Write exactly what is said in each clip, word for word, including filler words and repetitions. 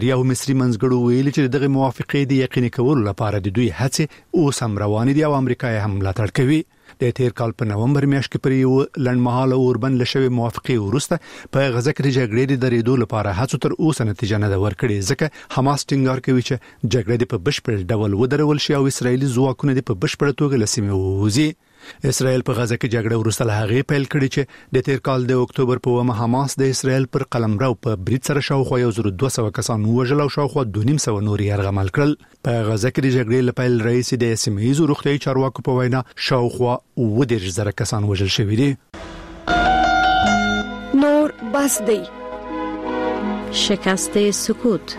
یو مصری منځګړو ویلي چې دغه موافقې د یقیني کولو لپاره د دوی هڅې اوس هم روانې دي او امریکا یې هم ملاتړ کوي. د تیر کال په نومبر میاشت کې پر یو لنډمهاله اوربند لشوي موافقې وروسته په غزه کې د جګړې د درېدو لپاره هڅو تر اوسه نتیجه نه ده ورکړې، ځکه حماس ټینګار کوي چې جګړه په بشپړ ډول ودرول شي او اسرایلی ځواکونه د په بشپړ توګه له سیمې ووځي. اسرائیل په غزه کې جګړه وروسته له هغې پیل کړې چې د تیر کال د اکتوبر په اوومه حماس د اسرائیل پر قلمرو په برید سره شاوخوا یو زر دوه سوه کسان ووژل او شاوخوا دوه نیم سوه نور یې یرغمل کړل. په غزه کې د جګړې له پیل رئیس د سیمه ییزو روغتیايي چارواکو په وینا شاوخوا اووه دېرش زره کسان وژل شوي دي. نور بس دی. شکست سکوت.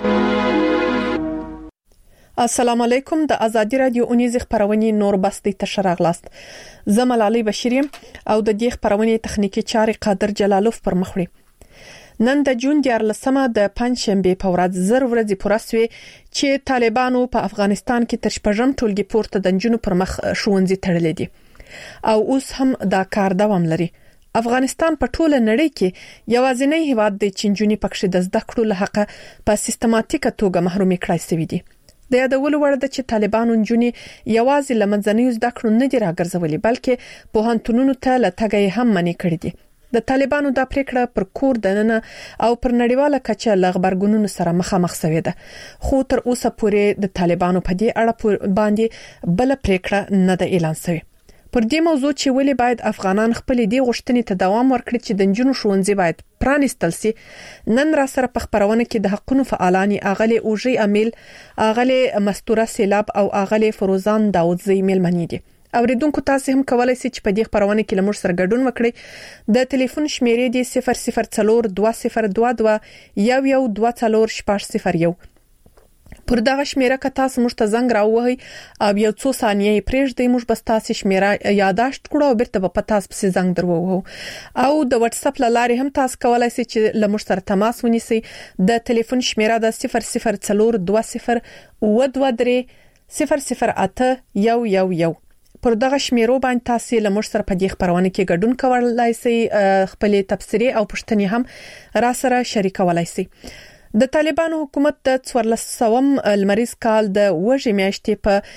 السلام علیکم. د ازادي رادیو اونیز خبرونه نور بستی تشرغلاست. زه ملالۍ بشیریم او د دې خبرونه تخنیکی چاري قادر جلالوف پر مخ وړي. نن د جون دیارلسمه د پنځشنبه په ورځ زر ورځې پوره شوې چې طالبانو په افغانستان کې تر شپږم ټولګي پورته د جنونو پر مخ ښوونځي تړلې دي او اوس هم دا کار دوام لري. افغانستان په ټوله نړۍ کې یوازینی هیواد دی چې جنونی پکښې د زده کړو له حقه په سیستماتیکه توګه محرومي کړای شوی دي. د یادولو وړ ده چې طالبانو جنونی یوازې لمنځنیو زده کړو نه دي راګرځولي بلکې پوهنتونونو ته لټګي هم منې کړې دي. د طالبانو د پریکړه پر کور دننه او پر نړیواله کچه لغبرګونونو سره مخامخ شوې ده، خو تر اوسه پورې د طالبانو په دې اړه باندې بل پریکړه نه ده اعلان شوې. پر دې موضوع چې ولې باید افغانان خپل دې غوښتنې ته دوام ورکړي چې د جنونو ښوونځي باید پرانیستل شي، نن را سره په خبرونه کې د حقوقو فعالان اغلی اوجي امیل، اغلی مستوره سیلاب او اغلی فروزان داودزی میلمنې دي. اوریدونکو تاسو هم کولای شئ چې په دې خبرونه کې لمر سره ګډون وکړئ. د ټلیفون شمیرې دی صفر صفر څلور دوه صفر دوه دوه یو یو دوه څلور شپږ صفر یو. پر دغه شمیره که تاسو موږ ته زنګ راووهئ او یو څو ثانیې پرېږدئ، موږ به تاسو شمیره یاداشت کړو او بیرته به تاسو پسې زنګ درووهو. او د واتس اپ لارې هم تاسو کولای شئ چې له موږ سره تماس ونیسئ. د ټلیفون شمیره د صفر صفر څلور دوه صفر اووه دوه درې صفر صفر اته یو یو یو. پر دغه شمیرو باندې تاسو له موږ سره په دې خبرونه کې ګډون کولای شئ، خپل تبصرې او پوښتنې هم را سره شریکولای شئ. د طالبانو حکومت د څوارلسم لمریز کال د وژې میاشتې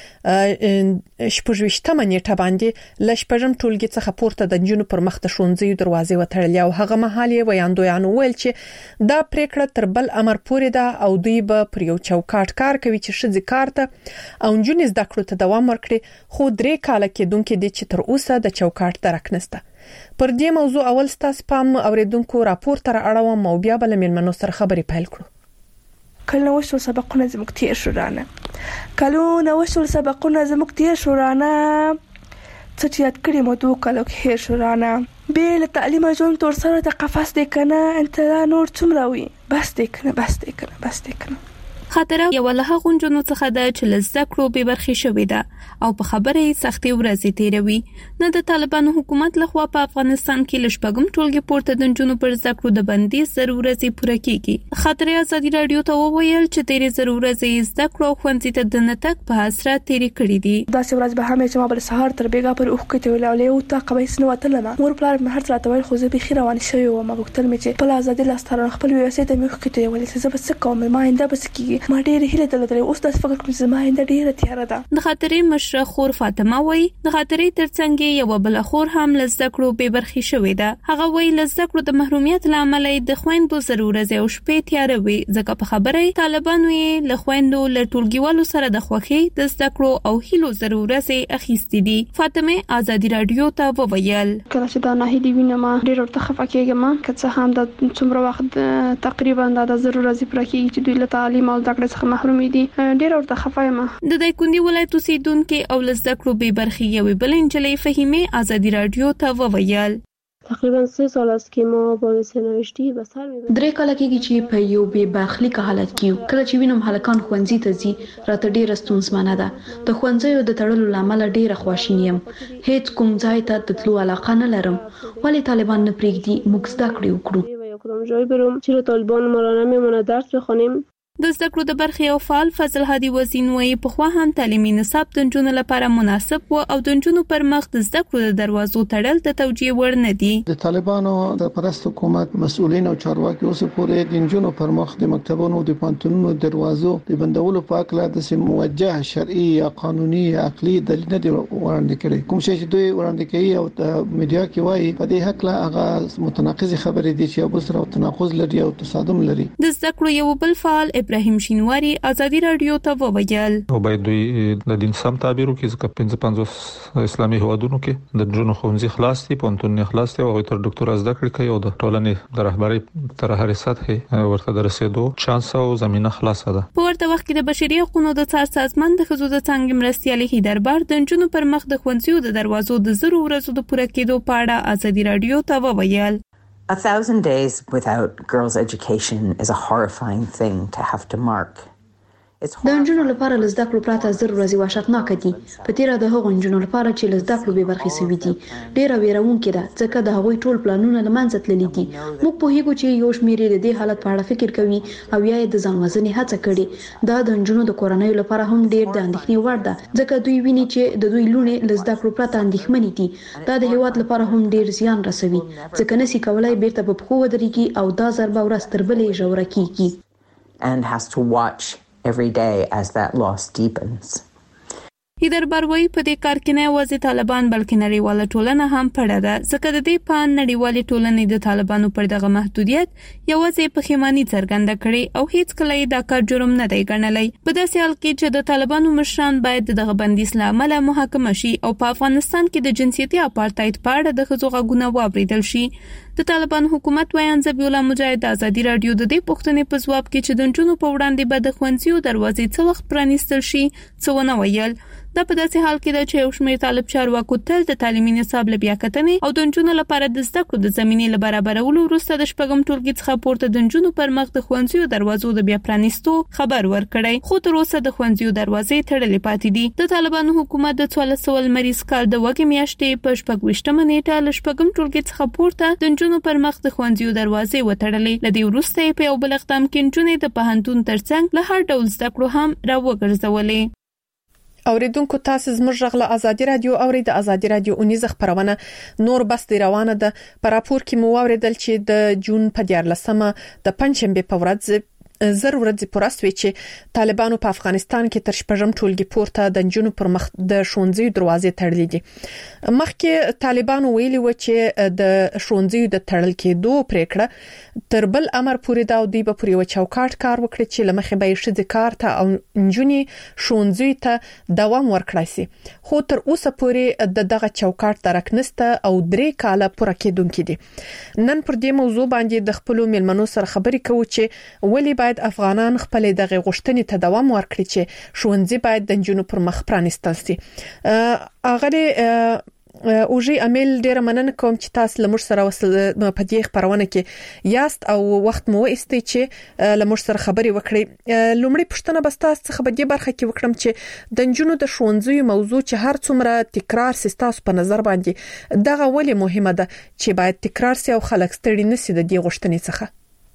په شپږویشتمه نیټه باندې له شپږم ټولګي څخه پورته د جنونو پر مخ د ښوونځیو دروازې وتړلې او هغه مهال یې ویاندویانو ویل چې دا پریکړه تر بل امر پورې ده او دوی به پر یو چوکاټ کار کوي چې ښځې کار ته او نجونې زده کړو ته دوام ورکړي، خو درې کاله کېدونکې دي چې تر اوسه د چوکاټ درک نشته. پر دې موضوع اول ستاسو پام اوریدونکو راپور تر اړوم او بیا بل مېلمنو سره خبرې پیل کړو. کله وشو سبقونه زموږ تیر شو رانه کلونه وشو سبقونه زموږ تیر شو رانه څه چې یاد کړی مو دوه کلو کې هیر شو رانه بې له تعلیمه ژوند تور سره د قفس دی کنه انتظار نور څومره وي بس دی کنه بس دی کنه بس دی کنه. خاطره یو له هغه غونډونو څخه ده چې لزده کړو به برخې شوې ده او په خبره یې سختي ورځې تیروي. نه د طالبانو حکومت لخوا په افغانستان کې لشپږم ټولګي پورته د جنونو پر زده کړو د بندیز ضرورت پوره کیږي. خاطره ازادي رادیو ته وویل چې تیرې ضرورت زده کړو خوندې ته د نتک په حسرت تیرې کړې دي. دا ورځ به هم چې ما بل سهار تر بیګا پر اوخ کې ویل او له تا قبیس نو وتلم مور پلار مې هر څه راته خو زه به خیر روان شوی و ما وکتل مې چې په ازادي لاستر خپل ویسې ته مې اوخ کې ویل چې زه بس کوم ما انده بس کیږي ما ډېر هله درته اوس د فکر کوم زما انده ډیره تیاره ده. د خاطرې مشره خور فاطمه وای د خاطرې ترڅنګ یو بل خور هم لزده کړو به برخې شوې ده. هغه وای لزده کړو د محرومیت لامل د خويندو ضرورت او شپې تیاره وي، ځکه په خبره طالبانو یې له خويندو له ټولګیوالو سره د خوخي د زده کړو او هیلو ضرورت اخیستې دي. فاطمه ازادي رادیو ته وویل کله چې دا نه هیلې وینم ډیر ورته خفه کېږم، که څه هم د څومره وخت تقریبا د ضرورت پر کې چې دوی له تعلیم او زده کړې څخه محروم دي ډیر ورته خفه یم. د دایکندي ولایت اوسیدونکو او لزده کړو به برخې یوې بل انجلۍ فهیمه ازادي رادیو ته وویل تقریبا سه سال است که ما با سرنوشتی به سر میبریم. درې کاله کېږي چې په یو بې برخلیکه حالت کې کله چې وینم هلکان ښوونځي ته ځي راته ډېره ستونزمنه ده. د ښوونځیو د تړلو له امله ډېره خواشینی یم، هیڅ کوم ځای ته د تلو علاقه نه لرم. ولې طالبان نه پرېږدي موږ زده کړې وکړو؟ یا کدام جای برم چرا طالبان ما را نمیمونه درس بخوانیم؟ د زده کړو د برخې او فعال فضل هادي وزین وایي په خو هم تعلیمي نصاب د نجونو لپاره مناسب و او د نجونو پر مخ د زده کړو د دروازو تړل د توجیه وړ نه دي. د طالبانو د پرست حکومت مسؤلین او چارواکي اوس پورې د نجونو پر مخ د مکتبونو د پانتونونو دروازو د بندولو په اړه د سم موجه شرعي یا قانوني یا عقلي دلیل نه دی وړاندې کړی. کوم شی چې دوی وړاندې کوي او د میډیا کې وایي په دې حق لا هغه متناقض خبرې دي چې اوس سره تناقض لري او تصادم لري. د زده کړو یو بل فعال ابراهیم شینواری ازادي رادیو ته وویل او باید دوی د دین سم تعبیر وکړي ځکه پنځه پنځوس اسلامي هوادونو کې د جنونو ښوونځي خلاص دي، پونتون خلاص دي او تر ډاکټر زده کړې کوي او د ټولنې د رهبرۍ تر هر سطح ورته د رسیدو چانس او زمينه خلاصه ده. په ورته وخت کې د بشري حقوقو د څار سازمان د خزو د څنګه مرستيالي هیدربار د جنونو پر مخ د ښوونځیو د دروازو د زرو ورځو د پوره کېدو په اړه ازادي رادیو ته وویل A thousand days without girls' education is a horrifying thing to have to mark. د نجونو لپاره لزده کړو پراته زر ورځې وحشتناک دي. په تیر د هغو نجونو لپاره چې لزده کړو به برخې سوي دي ډیره ویرونکې ده ځکه د هغوی ټول پلانونه لمنځه تللي دي. موږ په هیڅ چې یو شمېر د دې حالت په اړه فکر کوي او یا د ځان وزنې هڅه کړي. دا د نجونو د کورنۍ لپاره هم ډیر د اندېښنې وړ ده ځکه دوی ویني چې د دوی لونې لزده کړو پراته اندېښمنې دي. دا د هیواد لپاره هم ډیر زیان رسوي ځکه نسی کولای بیرته په پخو ودرېږي او دا ضربه ورځ تر بلې ژوره کیږي. And has to watch every day as that loss deepens. هیدربار وایي په دې کار کې نه یوازې طالبان بلکې نړیواله ټولنه هم پړه ده ځکه د دې په نړیوالې ټولنې د طالبانو پر دغه محدودیت یوازې پښیماني څرګنده کړي او هیڅ کله دا کار جرم نه دی ګڼلی. په داسې حال کې چې د طالبانو مشران باید دغه بندیز له امله محاکمه شي او په افغانستان کې د جنسیتي اپارټاید په اړه د ښځو غږونه واوریدل شي. د طالبان حکومت وایي ذبیح الله مجاهد د ازادي رادیو د دې پوښتنې په ځواب کې چې د نجونو په وړاندې به د ښوونځیو دروازې څه وخت پرانیستل شي څه ونه ویل. دا په داسې حال کې ده چې یو شمېر طالب چارواکو تل د تعلیمي نصاب له بیاکتنې او د نجونو لپاره د زده کړو د زمینې له برابرولو وروسته د شپږم ټولګي څخه پورته د نجونو پر مخ د ښوونځیو دروازو د بیا پرانیستو خبر ورکړی خو تر اوسه د ښوونځیو دروازې تړلې پاتې دي. د طالبانو حکومت د څوارلس سوه لمریز کال د وږمې میاشتې په شپږ ویشتمه نیټه له شپږم ټولګي څخه پورته د نجونو پر مخ د ښوونځیو دروازې وتړلې. له دې وروسته په یو بل اقدام کې نجونې د پوهنتون ترڅنګ له هر ډول زده کړو هم راوګرځولې. اوریدونکو تاسو زموږ غږ ازادي رادیو او د ازادي رادیو اونیزه خبرونه نور بس دی روانه ده. په راپور کې مو اوریدل چې د جون په دیارلسمه د پنځشنبه په ورځ زر ورځې پوراسوي چې طالبانو په افغانستان کې تر شپږم ټولګي پورته د جنونو پر مخ د ښوونځي دروازې تړلې دي. مخکې طالبانو ویلي و چې د ښوونځي د تړل کېدو پریکړه تر بل امر پورې دا دوی به پورې و چوکاټ کار وکړي چې لمخې به شې کار ته او نجونی ښوونځي ته دوام ورکړي سي. خو تر اوسه پورې د دغه چوکاټ درکنسته او درې کاله پوره کېدونکې دي. نن پر دې موضوع باندې د خپل میلمنو سره خبرې کوو چې ولی باید افغانان خپل دغه غوښتنې ته دوام ورکړي چې ښوونځي باید د جنونو پر مخ پرانیستل شي. اغه اوجی امیل ډیر مننه کوم چې تاسو لمر سره وصل په دې خبرونه کې یاست او وخت مو استي چې لمر سره خبري وکړي. لومړی پښتنه بس تاسو څخه به دې برخه کې وکړم چې د جنونو د ښوونځي موضوع چې هر څومره تکرار سي تاسو په نظر باندې دغه ولې مهمه ده چې باید تکرار سي او خلک ستړي نشي د دې غوښتنې څخه.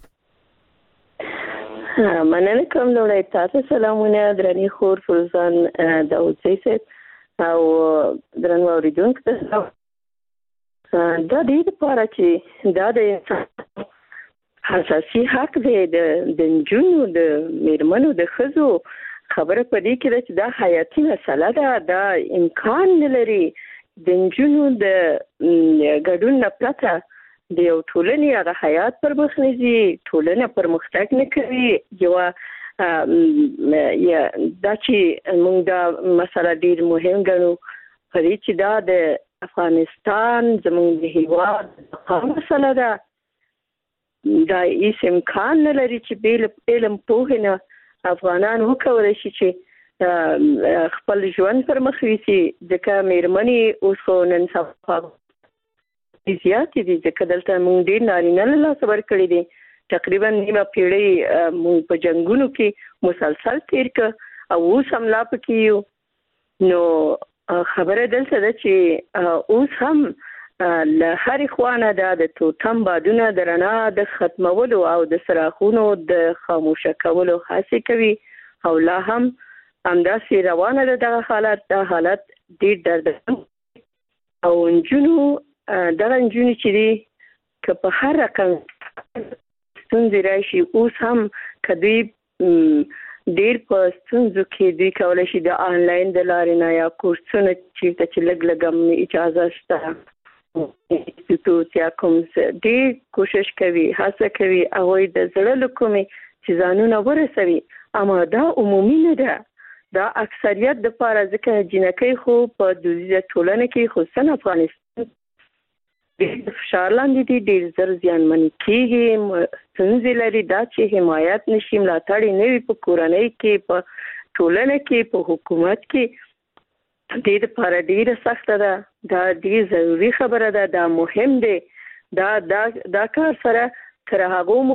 مننه کوم لوړی تاسو سلامونه درنی خور فروزان داوودزی صاحب او درنو اوریدونکو ته دا دې لپاره چې دا د انسان اساسي حق دی د نجونو د میرمنو د ښځو خبره په دې کې ده چې دا حیاتي مسله ده. دا امکان نه لري د نجونو د ګډون نه پرته د یو ټولنې هغه حیات پر مخ نه ځي، ټولنه پرمختګ نه کوي. یو یا دا چې موږ دا مسله ډیر مهم ګڼو په دې چې دا د افغانستان زموږ د هیواد د مسله ده. دا هیڅ امکان نه لري چې بې علم پوهې نه افغانان وکولی شي چې خپل ژوند پر مخ یوسي ځکه میرمنې اوس خو نن سبا زیاتې دي ځکه دلته موږ ډېر نارینه له لاسه ورکړي دي. تقریبا نیمه پیړۍ موږ په جنګونو کې مسلسل تیر کړ او اوس هم لا پکې یو. نو خبره دلته ده چې اوس هم له هر خوانه د توتم بادونه درنا د ختمولو او د سراخونو د خاموشه کولو هڅه کوي او لا هم همداسې روانه ده دغه حالت د حالت ډیر دردناک او انجونو دغه انجونو چې دي که په هر رقم ستونزې راشي اوس هم که دوی ډیر په ستونزو کې دوی کولی شي د آنلاین د لارې نه یا کورسونه چېرته چې لږ لږ هم اجازه شته انسټیټیوټ یا کوم ډیر کوشش کوي هڅه کوي هغوی د زړه له کومې چې ځانونه ورسوي اما دا عمومي نه ده دا اکثریت د پاره ځکه جنکۍ خو په دودیزه ټولنه کې خصوصا افغانستان د فشار لاندې دي ډیر زر زیانمنې کېږي ستونزې لري دا چې حمایت نشي ملاتړ نه وي په کورنۍ کې په ټولنه کې په حکومت کې د دې لپاره ډیره سخته ده دا ډیر ضروري خبره ده دا مهم دی دا دا دا کار سره تر هغه مو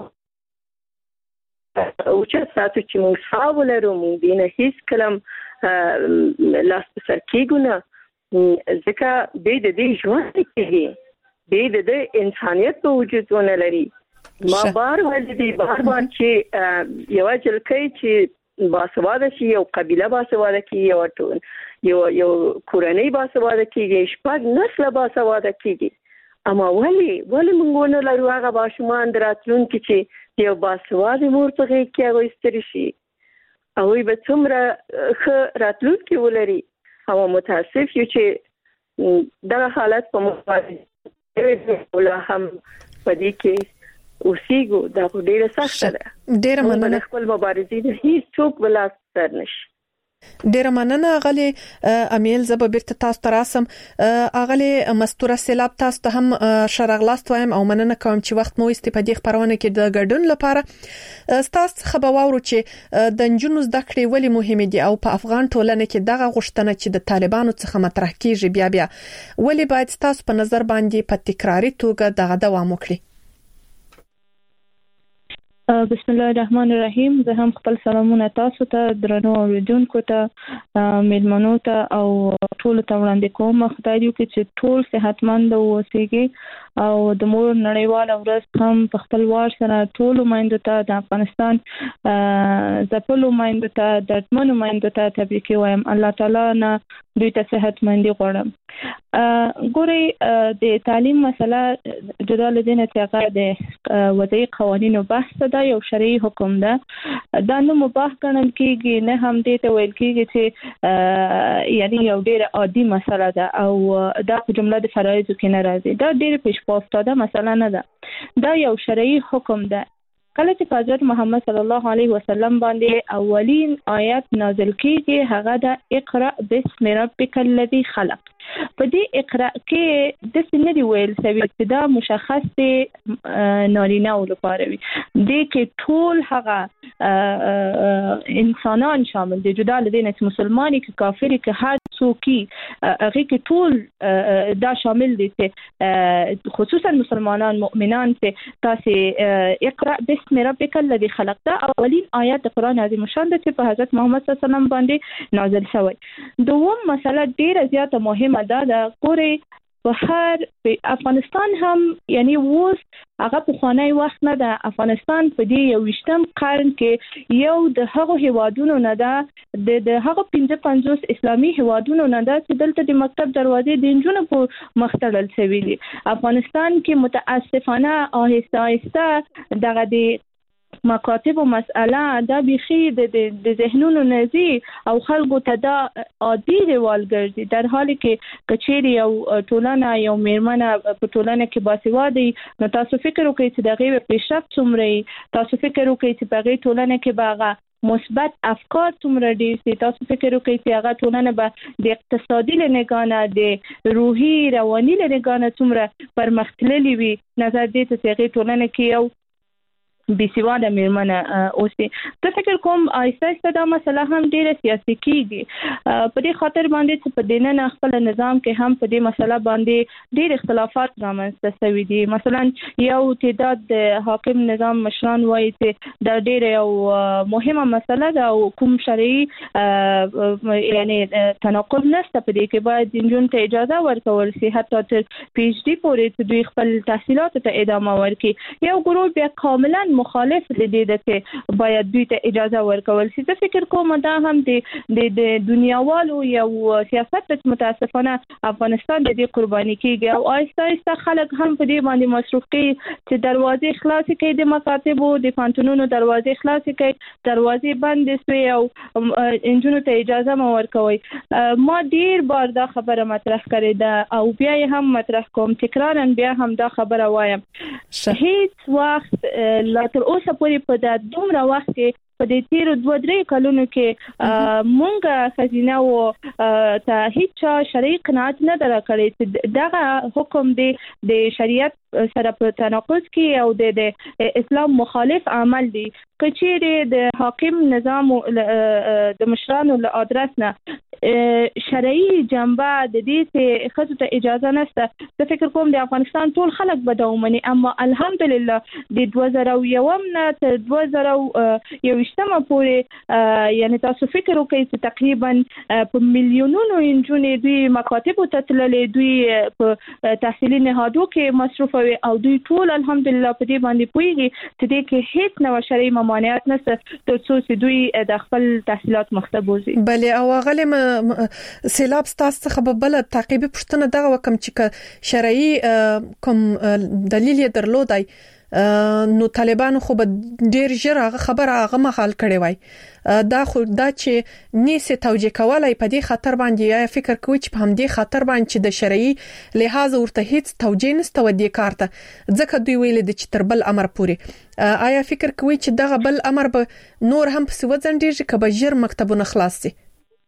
او چې تاسو چې موږ صاحب لرو موږ دینه هیڅ کلم لاس په سر کېږو نه ځکه به د دې ژوند کې به د انسانیت په وجود ونه لري ما بار ولې بار بار چې یو جلکې چې باسواده شي یو قبيله باسواده کی یو ټول یو یو کورنۍ باسواده کیږي شپږ نسل باسواده کیږي اما ولی ولی موږ نه لرو هغه باشمان دراتلونکي چې یو باسواده مور په کې کې هغه استری شي او به څومره ښه راتلونکي ولري او متاسف یو چې دغه حالت په مقابل ولا هم پدې کې اوسېګو دا ډیره سخته ده ډیره مننه خپل مبارزې د هیڅ څوک بلا ستر نشي ډیره مننه غلي امیل زب بیرته تاسو تراسم اغلی مستوره سیلاب تاسو ته هم شرغلاست وایم او مننه کوم چې وخت مو استفادې خبرونه کې د ګډون لپاره تاسو خبرواورو چې د جنونو زده کړې ولې مهمه دي او په افغان ټولنه کې دغه غوښتنه چې د طالبانو څخه مطرح کیږي بیا بیا ولې باید تاسو په نظر باندې په تکراری توګه دغه دوام وکړي بسم الله الرحمن الرحیم زه هم خپل سلامونه تاسو ته درنو اوریدونکو ته میلمنو ته او ټول ته وړاندې کوم خدای دې وکړي چې ټول صحتمند اوسئ او د مور نړیوال ورځ هم په خپل وار سره ټول مایندو ته د افغانستان ځپلو مایندو ته د دمنو مایندو ته تبریک وایم الله تعالی نه دوی ته صحتمندي غواړم ګوري د تعلیم مسله جدا لدینه چې هغه د وضعي قوانینو بحث ده یو شرعي حکم ده دا نو مباح ګڼل کېږي نه هم دې ته ویل کېږي چې یعنی یو ډېر عادي مسله ده او دا په جمله د فرایض کې نه راځي دا ډېر پیش پاستاده مسله نه ده دا یو شرعي حکم ده کله چې حضرت محمد صلی الله علیه وسلم باندې اولین آیت نازل کیږي هغه د اقرأ بسم ربک الذی خلق په دې اقرأ کې د سنري ویل سوي چې دا مشخص دی نارینه او لپاره وي د کې ټول هغه انسانان شامل دي جدا لدینه چې مسلمانۍ کې کافری کې هر څوکي هغه کې ټول دا شامل دي چې خصوصا مسلمانان مؤمنان چې تاسو اقرأ بسم ربک الذی خلق دا اولین آیت د قران عظیم شان ده چې په حضرت محمد صلی الله علیه وسلم باندې نازل شوی دوم مسله ډیره زیاته مهمه دا د کوري په هر افغانستان هم یعنی ووس هغه په خوانی وخت نه ده افغانستان په دې یو وشتم قرن کې یو د هغو هیوادونو نه ده د هغو پنځه پنځوس اسلامي هیوادونو نه ده چې دلته د مکتب دروازې د انجونو په مختړل شوی دي افغانستان کې متاسفانه آهسته آهسته دغه د مکاتب و مسئله دا بخی د ذهنونو نزی او خلقو ته دا عادي دیوال ګرځي در حالی کې کچېری او ټولنه یو میرمنه په ټولنه کې باسوادي نو تاسو فکر وکړئ چې دغه پیشرفت څومره تاسو فکر وکړئ چې په ټولنه کې باغه مثبت افکار څومره دي تاسو فکر وکړئ چې هغه ټولنه به د اقتصادي لنګانه د روحي رواني لنګانه څومره پرمختللي وي نظر دې ته چې هغه ټولنه کې یو بيسواده میرمنه اوسي. زه فکر کوم آیسته آیسته دا مسله هم ډیره سیاسي کیږي په دې خاطر باندې چې په دینه خپل نظام کې هم په دې مسله باندې ډیر اختلافات رامنځته شوي دي. مثلا یو تعداد د حاکم نظام مشران وایي چې دا ډیره یو مهمه مسله ده او کوم شرعي یعنی تناقض نشته په دې کې باید انجون ته اجازه ورکول شي حتی تر پی ایچ ډي پورې چې دوی خپل تحصیلات ته ادامه ورکړي. یو ګروپ بیا کاملا مخالف دي چې باید دوی ته اجازه ورکول شي. زه فکر کوم دا هم د د دنیاوالو یو سیاست ته متاسفانه افغانستان د دې قرباني کیږي او آیسته آیسته خلک هم په دې باندې مصروف کوي چې دروازې خلاص کړي د مکاتبو د پانتونونو دروازې خلاص کړي دروازې بند شي او انجونو ته اجازه مو ورکوي. ما ډیر بار دا خبره مطرح کړې ده او بیا هم مطرح کوم تکرارا بیا هم دا خبره وایم. هیڅ وخت لا تر اوسه پورې په دا دومره وخت کې په دې تیر دوه درې کلونو کې مونږه خزینه او ته هیڅ شرعي قناعت نه درکړې چې دغه حکم دی د شریعت سره په تناقض کې او د اسلام مخالف عمل دی. کچېره د حاکم نظام د مشرانو له ادرس نه شرعي جنبه د دې چې خصوص ته اجازه نشته. زه فکر کوم د افغانستان ټول خلک به دا ومني اما الحمدلله د دوه زره یو نه تر دوه زره یوویشتمه پورې یعنی تاسو فکر وکړئ چې تقریبا په میلیونونو انجونې دوی مکاتبو ته تللې دوی په تحصیلي نهادو کې مصروف وي او دوی ټول الحمدلله په دې باندې پوهیږي چې دې کې هیڅ نو شرعي ممانعت نشته تر څو چې دوی د خپل تحصیلات مخته بوزي. بلې او غلم سیلاب ستاسو څخه به بل تعقیبي پوښتنه دغه وکم چې شرعي کوم دلیل یې درلودای نو طالبانو خو به ډیر ژر هغه خبره هغه مخال کړي وای دا خو دا چې نیسه توجیه کولای په دې خطر باندې یا فکر کوي چې په همدې خطر باندې چې د شرعي لحاظ ورته هیڅ توجیه نشته و دې کارته ځکه دوی ویل د چې تر بل امر پوري آیا فکر کوي چې دغه بل امر به نور هم په سوځندېږي کبه ژر مکتبونه خلاص شي؟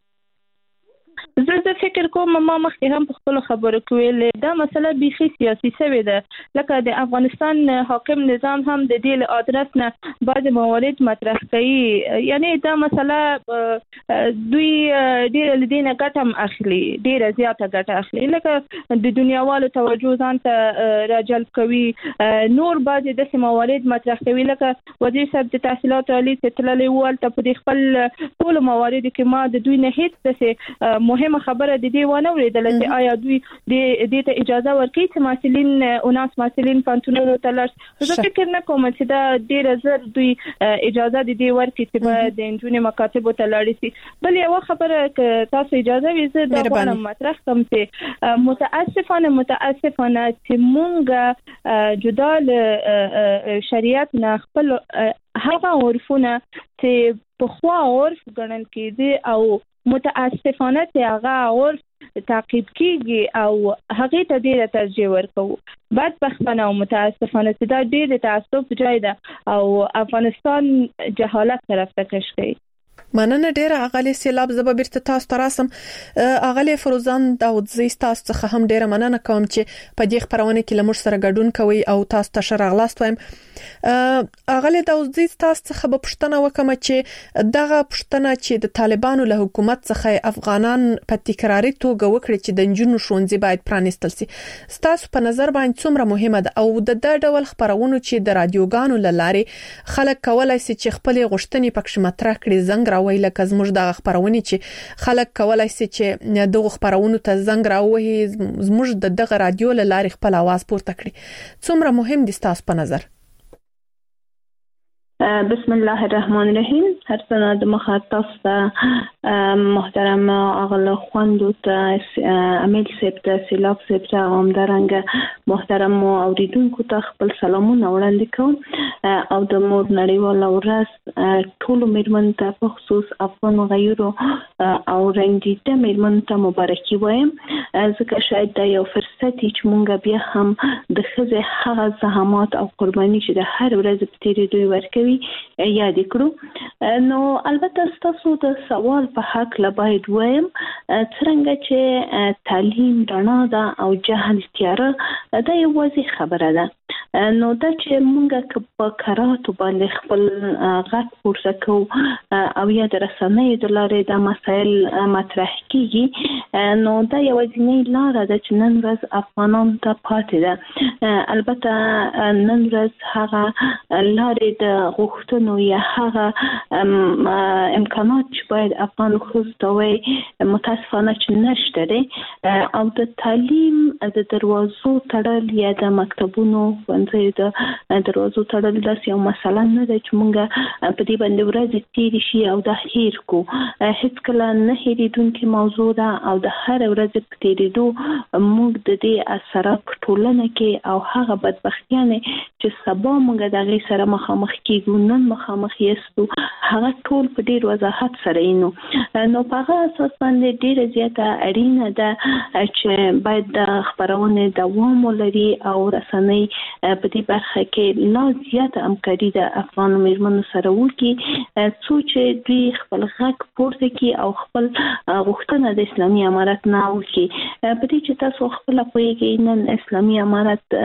زه د فکر کوم ما مخکې هم په خپل خبرو کې ویل دا مسله بيخي سیاسي شوې ده لکه د افغانستان حاکم نظام هم د دې له ادرس نه بعض موارد مطرح کوي یعنی دا مسله دوی ډېر لدینه ګټم اخلي ډېر زیاته ګټه اخلي لکه د دنیاوالو توجه ځان ته راجلب کوي نور بعض د موارد مطرح کوي لکه وزیر صاحب د تحصیلات عالی تللی ول ته په خپل ټول موارد کې ما د دوی نه هیڅ څه مهم مهمه خبره د دې ونه وریدل چې آیا دوی د دې ته اجازه ورکړي چې مسؤلین او ناس مسؤلین پانتونونو ته لاړ زه فکر نه کوم چې دا ډیر زر دوی اجازه د دې ورکړي چې د انجونې مکاتب ته لاړ شي. بل یو خبره تاسو اجازه ویزه دا غواړم مطرح کوم چې متاسفانه متاسفانه چې مونږ جدا له شریعت نه خپل هغه عرفونه چې په خوا عرف ګڼل کېدي او متاسفانه چې هغه عرف تعقیب کیږي او هغه ته ډیره ترجیح ورکوي. بدبختانه او متاسفانه چې دا ډیره تعصب جای ده او افغانستان جهالت طرف ته کش کوي. مننه ډیره اغلی سیلاب زب بیرته تاسو ته راسم اغلی فروزان داودزی تاسو څخه هم ډیره مننه کوم چې په دې خبرونه کې لمر سره ګډون کوي او تاسو ته شرغلاست وایم. اغلی داودزی تاسو څخه به پښتنه وکم چې دغه پښتنه چې د طالبانو له حکومت څخه افغانان په تکراری توګه وکړي چې د جنونو شونځي باید پرانیستل شي تاسو په نظر باندې څومره مهمه ده او د د ډول خبرونه چې د رادیوګانو لاره خلک کولای شي چې خپل غوښتنې پکښ مطرح کړي زنګ راوي لکه زموږ د خبرونه چې خلک کولای شي چې دغه خبرونه ته زنګ راوي زموږ د دغه رادیو لاره خپل आवाज پورته کړي څومره مهم دي تاسو په نظر؟ بسم الله الرحمن الرحیم. هر څنګه د مخاطب محترم اغل خوندو ته امیل سپت سیلاب سپت همدارنګ محترم اوریدونکو ته خپل سلامونه وړاندې کوم او د مور نړیوال ورځ ټول میرمن ته په خصوص افغان غیرو او رنګیته میرمن ته مبارکي وایم ځکه شاید دا یو فرصت چې مونږ بیا هم د خزه هغه زحمات او قرباني چې د هر ورځ په تیرې دوی ورکوي یاد کړو. نو البته تاسو د سوال په حق لا باید وایم څنګه چې تعلیم رڼا ده او جهل تیاره دا یو واضح خبره ده نو دا چې موږ په قراتو باندې خپل غږ پورته کوو او یا د رسنیو د لارې د مسایل مطرح کیږي نو دا یوازینۍ لاره ده چې نن ورځ افغانان ته پاتې ده. البته نن ورځ هغه لارې د غوښتنو یا هغه امکانات چې باید افغان ښځو ته وي متاسفانه چې نشته دی او د تعلیم د دروازو تړل یا د مکتبونو ښوونځیو د دروازو تړل داسې یو مسله نه ده چې موږ په دې باندې ورځې تېرې شي او دا هیر کو. هېڅکله نه هېرېدونکې موضوع ده او د هرې ورځې په تېرېدو موږ د دې اثرات په ټولنه کې او هغه بدبختیانې چې سبا موږ د هغې سره مخامخ کېږو نن مخامخ یاستو هغه ټول په ډېر وضاحت سره وینو. نو په هغه اساس باندې ډېره زیاته اړینه ده چې باید د خپرونې دوام ولري او رسنۍ په دې برخه کې لا زیاته همکاري د افغان مېرمنو سره وکړي څو چې دوی خپل غږ پورته کړي او خپل غوښتنه د اسلامي امارت نه وکړي. په دې چې تاسو خپله پوهېږئ نن اسلامي امارت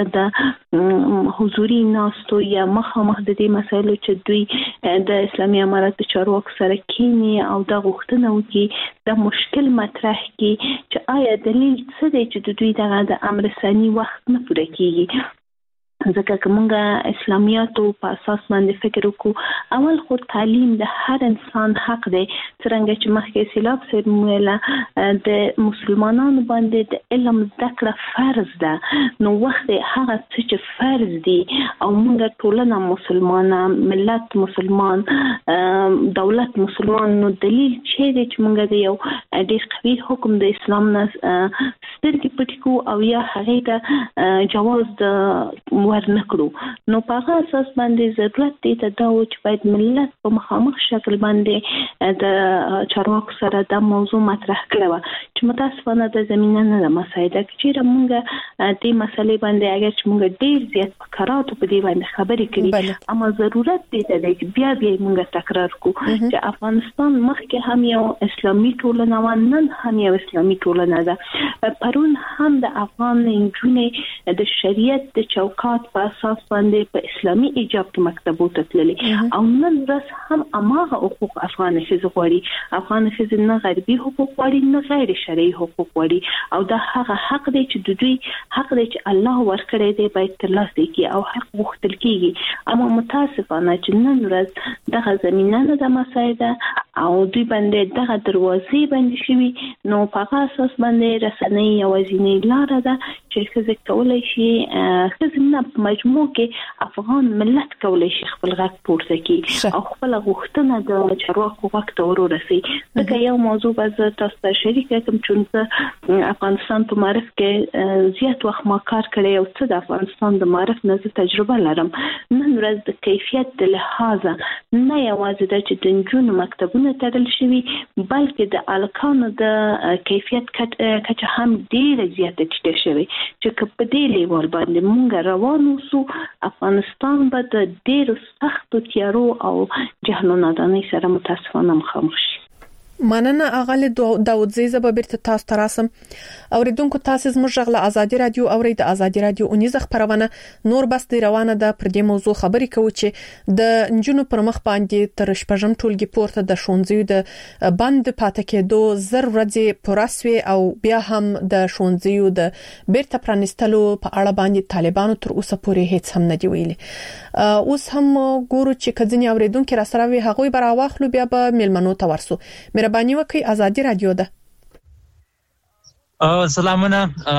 د حضوري ناستو یا مخامخ د دې مسایلو چې دوی د اسلامي امارت د چارواکو سره کینی او د غوښتنه وکړي د مشکل مطرح کړي چې آیا دلیل څه دی چې د دوی دغه د امر ثاني وخت نه پوره کیږي. ځکه که موږ اسلامیاتو په اساس باندې فکر وکړو اول خو تعلیم د هر انسان حق دی څرنګه چې مخکې سیلاب صاحب ویله د مسلمانانو باندې د علم زده کړه فرض ده نو وخت هغه څه چې فرض دي او موږ ټولنه مسلمانه ملت مسلمان دولت مسلمان نو دلیل چې دی چې موږ د یو ډېر قوي حکم د اسلام نه سترګې پټې کړو او یا هغې ته جواز د ورنکړو. نو په هغه اساس باندې ضرورت دی ته دا و چې باید ملت په مخامخ شکل باندې د چارواکو سره دا موضوع مطرح کړی وه چې متاسفانه د زمینه نه ده مساعده که چېرې موږ دې مسلې باندې اگر چې موږ ډېر زیات په کراتو په دې باندې خبرې کړي اما ضرورت دی ته دی چې بیا بیا موږ تکرار کړو چې افغانستان مخکې هم یو اسلامي ټولنه وه نن هم یو اسلامي ټولنه ده. پرون هم د افغان نجونې د شریعت د چوکات په اساس باندې په اسلامي ایجاب کې مکتبو ته تللې او نن ورځ هم هماغه حقوق افغان ښځې غواړي. افغان ښځې نه غربي حقوق غواړي نه غیر شرعي حقوق غواړي او دا هغه حق دی چې د دوی حق دی چې الله ورکړی دی باید ترلاسه کړي او حق غوښتل کېږي. اما متاسفانه چې نن ورځ دغه زمینه نه ده مساعده او دوی باندې دغه دروازې بندې شوي نو په هغه اساس باندې رسنۍ یوازینۍ لاره ده چې ښځې کولی شي ښځې نه په مجموع کې افغان ملت کولی شي خپل غږ پورته کړي او خپل غوښتنه د چارواکو غږ ته ورورسي. ځکه یو موضوع به زه تاسو ته شریکه کړم چې زه افغانستان په معرف کې زیات وخت ما کار کړی او څه د افغانستان د معرف نه زه تجربه لرم. نن ورځ د کیفیت د لحاظه نه یوازې ده چې د نجونو مکتبونه تړل شوي بلکې د هلکانو د کیفیت کچه هم ډېره زیاته ټیټه شوې چې که په دې لیول باندې موږ روان اوسو افغانستان به د ډېرو سختو تیارو او جهل و نادانۍ سره متاسفانه مخامخ شي. مننه اغلی داودزی زبا بیرته تاسو ته راسم. اوریدونکو تاسو زموږ غږ له ازادي رادیو اورید ازادي رادیو اونیزه خبرونه نور بس دی روانه ده پر دې موضوع خبرې کوي چې د نجونو پر مخ باندې تر شپږم ټولګي پورته د شونځیو د بند پاتې کېدو زر ورځې پراسوي او بیا هم د شونځیو د بیرته پرانستلو په اړه باندې طالبانو تر اوسه پورې هیڅ هم نه دی ویلي. اوس هم ګورو چې کځنی اوریدونکو را سره وي هغه به راوخلو بیا به ملمنو ته ورسو. مهرباني وکړئ ازادي رادیو ده. سلامونه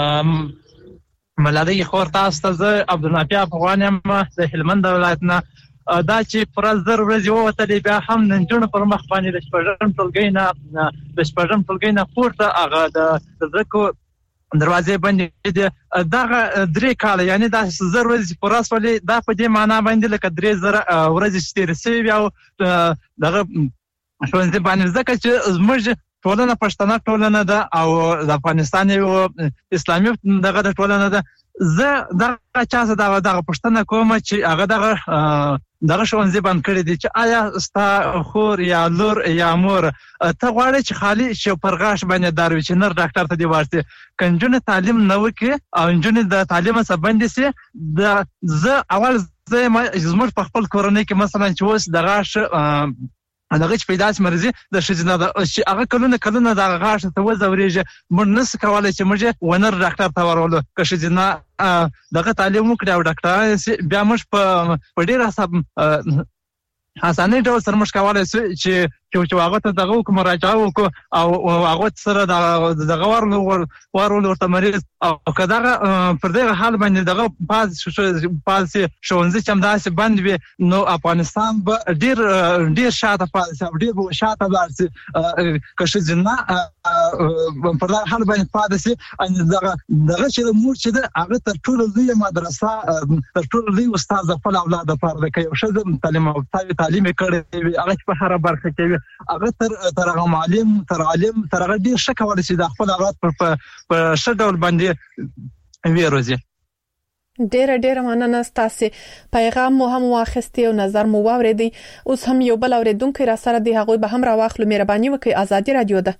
ملالۍ خور تاسو ته زه عبدالنافع افغان یم د هلمند ولایت نه. دا چې پر زر ورځې ووتلې بیا هم د نجونو پر مخ باندې د شپږم ټولګي نه د شپږم ټولګي نه پورته هغه د زکو دروازې باندې دغه درې کاله یعنی دا زر ورځې پر اسولې دا په دې معنا باندې لکه درې زر ورځې چې تېرې شوي او دغه ښوونځي باندې ځکه چې زموږ ټولنه پښتنه ټولنه ده او د افغانستان یو اسلامي دغه د ټولنه ده. زه دغه چا څه دغه دغه پښتنه کوم چې هغه دغه دغه ښوونځي بند کړی دي چې آیا ستا خور یا لور یا مور ته غواړي چې خالي چې پرغاش باندې داروي چې نر ډاکټر ته دی ورسي کنجونه تعلیم نه وکي او انجونه د تعلیم څخه باندې سي د ز اول زه ما زموږ په خپل کورنۍ کې مثلا چې اوس دغه ش دغه چې پیدا شي مرزي د شجنه د هغه کلونه کلونه د غاښ ته وزوريږي موږ نس کولای چې موږ ونر ډاکټر ته ورولو که شجنه دغه تعلیم وکړي او ډاکټر بیا موږ په ډیر حساب حسانه ډول سره موږ کولای چې چې هغه ته دغه کوم راځاو کو او هغه سره دغه ورلو ورلو ورته مریض او کداغه پر دغه حال باندې دغه پاز پاز شونځي چې همداسې بند وي نو افغانستان به ډیر ډیر شاته پاز ډیر شاته ورسي که شجنه پر دغه حال باندې پادسي ان دغه دغه چې مور چې د هغه تر ټولو لوی مدرسه تر ټولو لوی استاد خپل اولاد لپاره کوي شزم تعلیم او تعلیم کړي هغه په هر برخه کې هغه تر تر هغه معلم تر عالم تر هغه ډیر شکه ورسي د خپل اولاد په په شډول باندې ویروزي ډیر ډیر مننه ستاسو پیغام مو هم واخستي او نظر مو واوریدي اوس هم یو بل اوریدونکو را سره دی هغه به هم را واخلو مهرباني وکړئ ازادي رادیو ده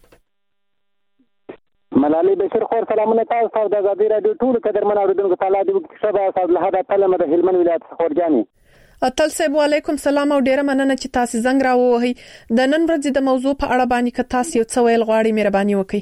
ملالي بشیر خور سلامونه تاسو د ازادي رادیو ټول قدرمن اوریدونکو ته الله دې شبا صاحب له هدا تلمه د هلمند ولایت خورجاني اتل صاحب علیکم سلام او ډیره مننه چې تاسو زنګ راووهی د نن ورځې د موضوع په اړه باندې که تاسو یو څه ویل غواړئ مهرباني وکړئ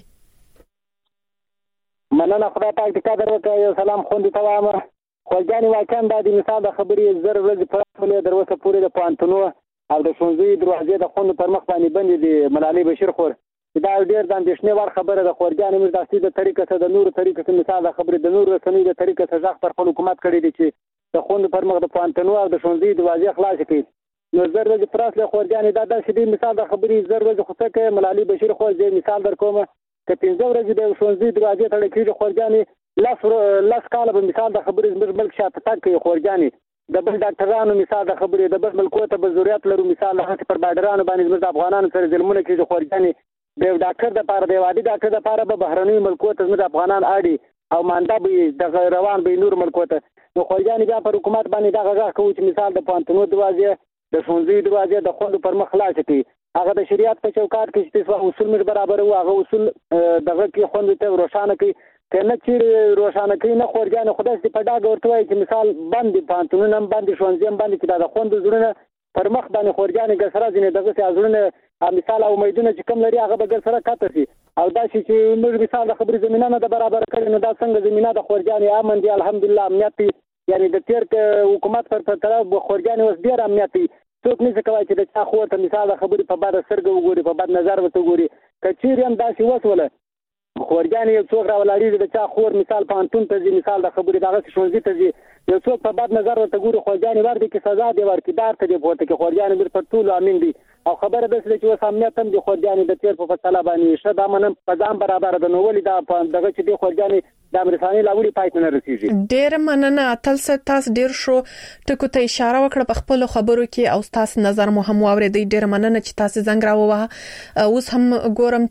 مننه خدای پاک دې قدر وکړي سلام خوندې ته وایم خورجاني واقعا د مثال د خبرې زر ورځې په ټوله دروسه پورې د پانتونو او د ښوونځي دروازې د خوند پر مخ باندې بندې دي ملالي بشیر خور دا ډیر د اندېښنې وړ خبره ده خورجاني موږ د اصلي د طریقې څخه د نورو طریقې څخه مثال د خبرې د نورو رسنۍ د طریقې څخه ځخ پر خپل حکومت کړی دي چې د خوند پر مخ د پانتونو او د ښوونځي دروازې خلاص کړي نو زر ورځې پر اصل خورجاني دا د شدي مثال د خبرې زر ورځې خو څه ملالي بشیر خور دې مثال در کوم چې پنځه ورځې د ښوونځي دروازې تړل کېږي خورجاني لاس لاس کاله په مثال د خبرې زموږ ملک شاته تک کوي خورجاني د بل ډاکټرانو مثال د خبرې د بل ملکو ته به ضرورت لرو مثال هغه پر بادرانو باندې زموږ افغانانو سره ظلمونه کوي خورجاني د ډاکټر د پاره د وادي ډاکټر د پاره به بهرنۍ ملکو ته زموږ افغانان اړي او مانده به د روان به نور ملکو ته نو خورجاني بیا پر حکومت باندې دا غږ کوي چې مثال د پانتونو دروازې د ښوونځي دروازې د خوند پر مخ خلاص کړي هغه د شریعت په چوکاټ کې چې اصول مش برابر وو هغه اصول دغه کې خوند ته روښانه کوي کنه چې روښانه کوي نه خورجاني خدای دې په ډاګه ورته وایي چې مثال باندې پانتونو نم باندې ښوونځي باندې چې د خوند زړونه پر مخ باندې خورجاني ګسره ځنه دغه سي ازونه مثال او امیدونه چې کم لري هغه به ګسره کاته شي او دا چې موږ مثال د خبرې زمينه نه د برابر کړي نو دا څنګه زمينه د خورجاني امن دي الحمدلله امنیت یعنی د تیر حکومت پر طرف خورجاني اوس ډیر امنیت څوک نه کوي چې د چا خو ته مثال د خبرې په باد سرګ وګوري په باد نظر وته وګوري کچیر هم دا شی وسوله خورجاني یو څوک راولاري د چا خور مثال پانتون ته ځي مثال د خبرې دغه ښوونځي ته ځي یو څوک په باد نظر ورته ګوري خورجاني ورته کې سزا دی ورته دار ته دی پورته کې خورجاني بر پر ټول امین دي او خبره ده چې اوس امنیت هم د خورجاني د تیر په فصله باندې شته دا منم په ځان برابر د نو ولې دا دغه چې د خورجاني د امریکایي لاوري پاتې نه رسیږي ډیر مننه اتل څه تاسو ډیر شو ټکو ته اشاره وکړه په خپل خبرو کې او تاسو نظر مو هم واورېدی ډیر مننه چې تاسو زنګ راووه اوس هم ګورم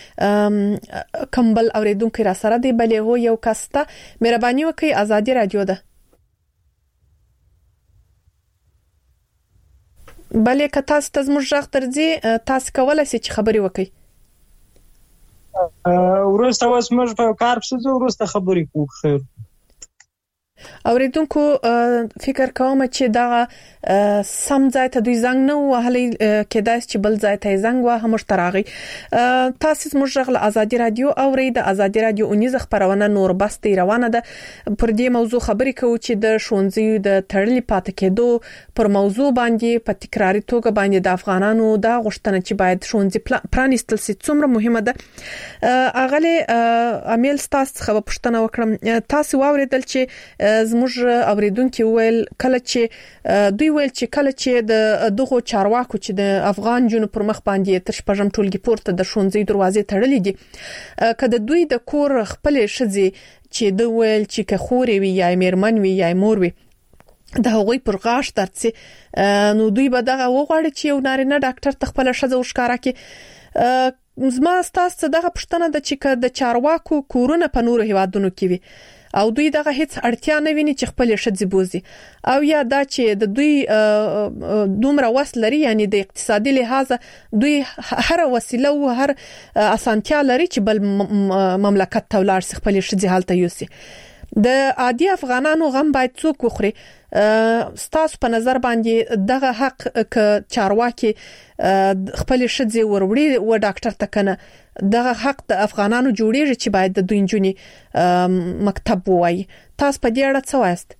چې کمبل اوریدونکو را سره دی بلې هو یو کسته مهرباني وکړئ ازادي رادیو ده بلې که تاسو ته زموږ غږ درځي تاسو کولای شئ چې خبري وکړئ ورسته اوس موږ په کار پسې ورسته خبري کوو خیر اوریدونکو فکر کوم چې دا سم ځای ته دوی زنګ نه وهلي کېدای چې بل ځای ته زنګ واه مشتراغي تاسو زموږ غږ ازادي رادیو اوري د ازادي رادیو اونیز خبرونه نور بس روانه ده پر دې موضوع خبرې کوو چې د شونځي د تړلې پاتې کېدو پر موضوع باندې په تکراری توګه باندې د افغانانو دا غوښتنه چې باید شونځي پرانیستل شي څومره مهمه ده اغله امیل تاسو خبر پښتنه وکړم تاسو واوریدل چې زموږ اوریدونکو ویل کله چې دوی ویل چې کله چې د دغه چارواکو چې د افغان جنو پر مخ باندې تر شپږم ټولګي پورته د شونځي دروازې تړلې دي کله دوی د کور خپل شذي چې دوی ویل چې که خوري وي یا میرمن وي یا مور وي د هغوی پر غاښ درڅي نو دوی به دغه وغواړي چې یو نارینه ډاکټر تخپل شذ وشکاره کې زما ستاسو دغه پښتنه د چې د چارواکو کورونه په نورو هیوادونو کې وي او دوی دغه هیڅ اړتیا نه ویني چې خپل شذ بوزي او یا دا چې د دوی دومره وس لري یعنی د اقتصادي لحاظ دوی هر وسیله او هر اسانتیا لري چې بل مملکت ته ولاړ شي خپل شذ حالت یوسي د عادي افغانانو غم باید څوک وخوري ستاسو په نظر باندې دغه حق ک چارواکي خپل شذ وروړي و ډاکټر تکنه دغه حق د افغانانو جوړیږي چې باید د دوی جونی مکتب وایي تاسو په دې اړه څه وایست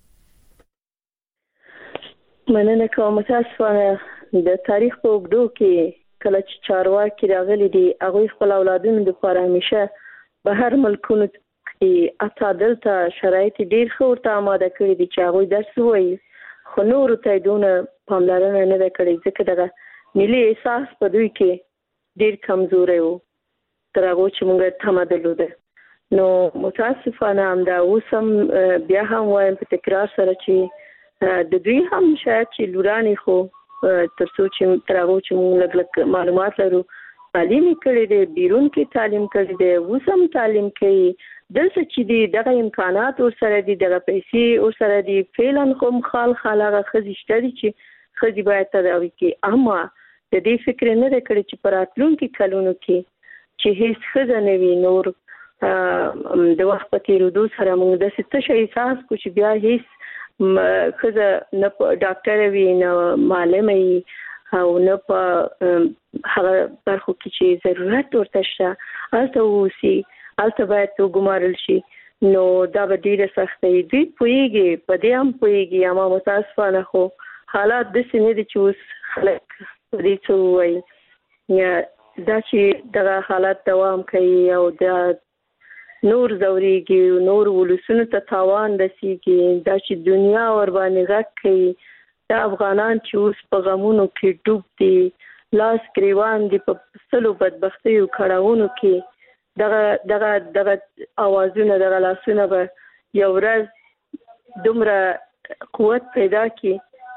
مننه کوم تاسو د تاریخ په وګړو کې کله چې چارواکي راغلي دي هغه خپل اولادونو لپاره همیشه په هر ملکونو اته دلته شرایط ډیر ښه ورته آماده کړی دي چې هغه درس وایي خو نور ته دونه پاملرنه نه ده کړې ځکه دغه ملي احساس په دوی کې ډیر کمزوري وو تر هغه چې موږ تمه درلوده نو متاسفانه هم دا اوسم بیا هم وایم په تکرار سره چې د دوی هم شاید چې لورانی خو تر څو چې تر هغه چې موږ لږ لږ معلومات لرو تعلیم کړی دی بیرون کې تعلیم کړی دی اوسم تعلیم کوي دلته چې دی دغه امکانات ور سره دي دغه پیسې ور سره دي فعلا کوم خال خاله خزشته دي چې خزي باید تداوي کې اما د دې فکر نه لري چې پراتلونکو کلونو کې چې هیڅ خزه نه وي نور د وخت په تیرېدو سره موږ د ست شي احساس کو چې بیا هیڅ خزه نه ډاکټر وي نه معلم وي او نه په هغه برخو کې چې ضرورت ورته شته البته وسی البته باید تو ګمارل شي نو دا به ډیره سختي دي پويږي په دې هم پويږي اما متاسفانه خو حالات د سینې دي چې اوس خلک دې څه وایي یا دا چې دغه حالات دوام کوي او دا نور زوريږي نور ولسونو ته تاوان رسیږي دا چې دنیا ور باندې غږ کوي دا افغانان چې اوس په غمونو کې ډوب دي لاس گریوان دي په سلو بدبختي او کړهونو کې دغه دغه دغه اوازونه دغه لاسونه به یو ورځ دومره قوت پیدا کی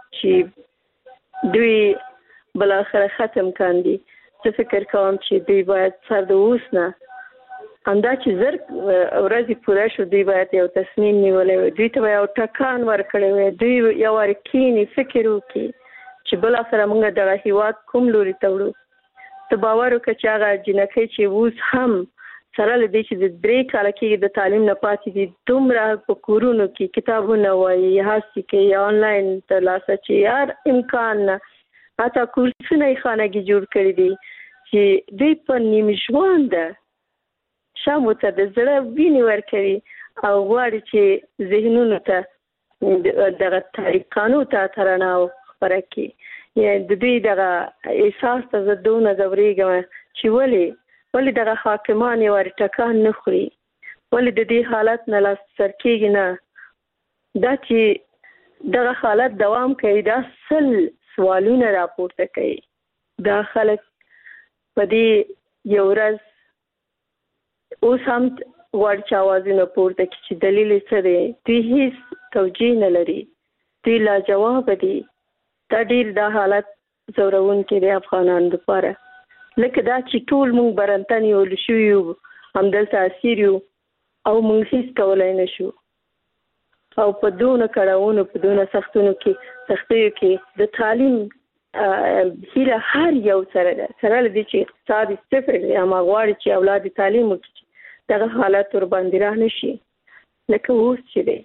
چې دوی بل اخر ختم کاندي څه فکر کوم چې دوی باید سر د اوس نه همدا چې زر ورځې پوره شو دوی باید یو تصمیم نیولې دوی ته یو ټکان ورکړی وي دوی یو ورکینی فکر وکړي چې بل اخر موږ دغه هیواد کوم لوري ته وړو ته باور وکړه چې هغه جنکې چې اوس هم سره لدې چې د درې کال کې د تعلیم نه پاتې دي دومره په کورونو کې کتابونه وایي هڅه کوي آنلاین ترلاسه چې یار امکان نه حتی کورسونه یې خانګي جوړ کړی دي چې دوی په نیم ژوند شامو ته د زړه ویني ورکوي او غواړي چې ذهنونو ته دغه طریقانو ته ترناو خبره کوي یا د دوی دغه احساس ته زدونه زوريږم چې ولې ولې دغه حاکمان یې ور ټکان نه خوري ولې د دې حالت نه لاس سر کېږي نه دا چې دغه حالت دوام کوي دا سل سوالونه راپورته کوي دا خلک په دې یو ورځ اوس هم ورچ اوازونه پورته کوي چې دلیل څه دی دوی هیڅ توجیه نه لري دوی لا جواب دي دا ډیر دا حالت زورون کې د افغانانو لپاره لکه دا چې ټول مونږ برنتن یو لشو یو همدلته اسیر یو او مونږ هیڅ کولای نشو او په دونه کړهونو په دونه سختونو کې سختیو کې د تعلیم هیله هر یو سره ده سره لدی چې اقتصادي صفر یا مغواړي چې اولاد تعلیم وکړي دغه حالت ور باندې را نشي لکه اوس چې دی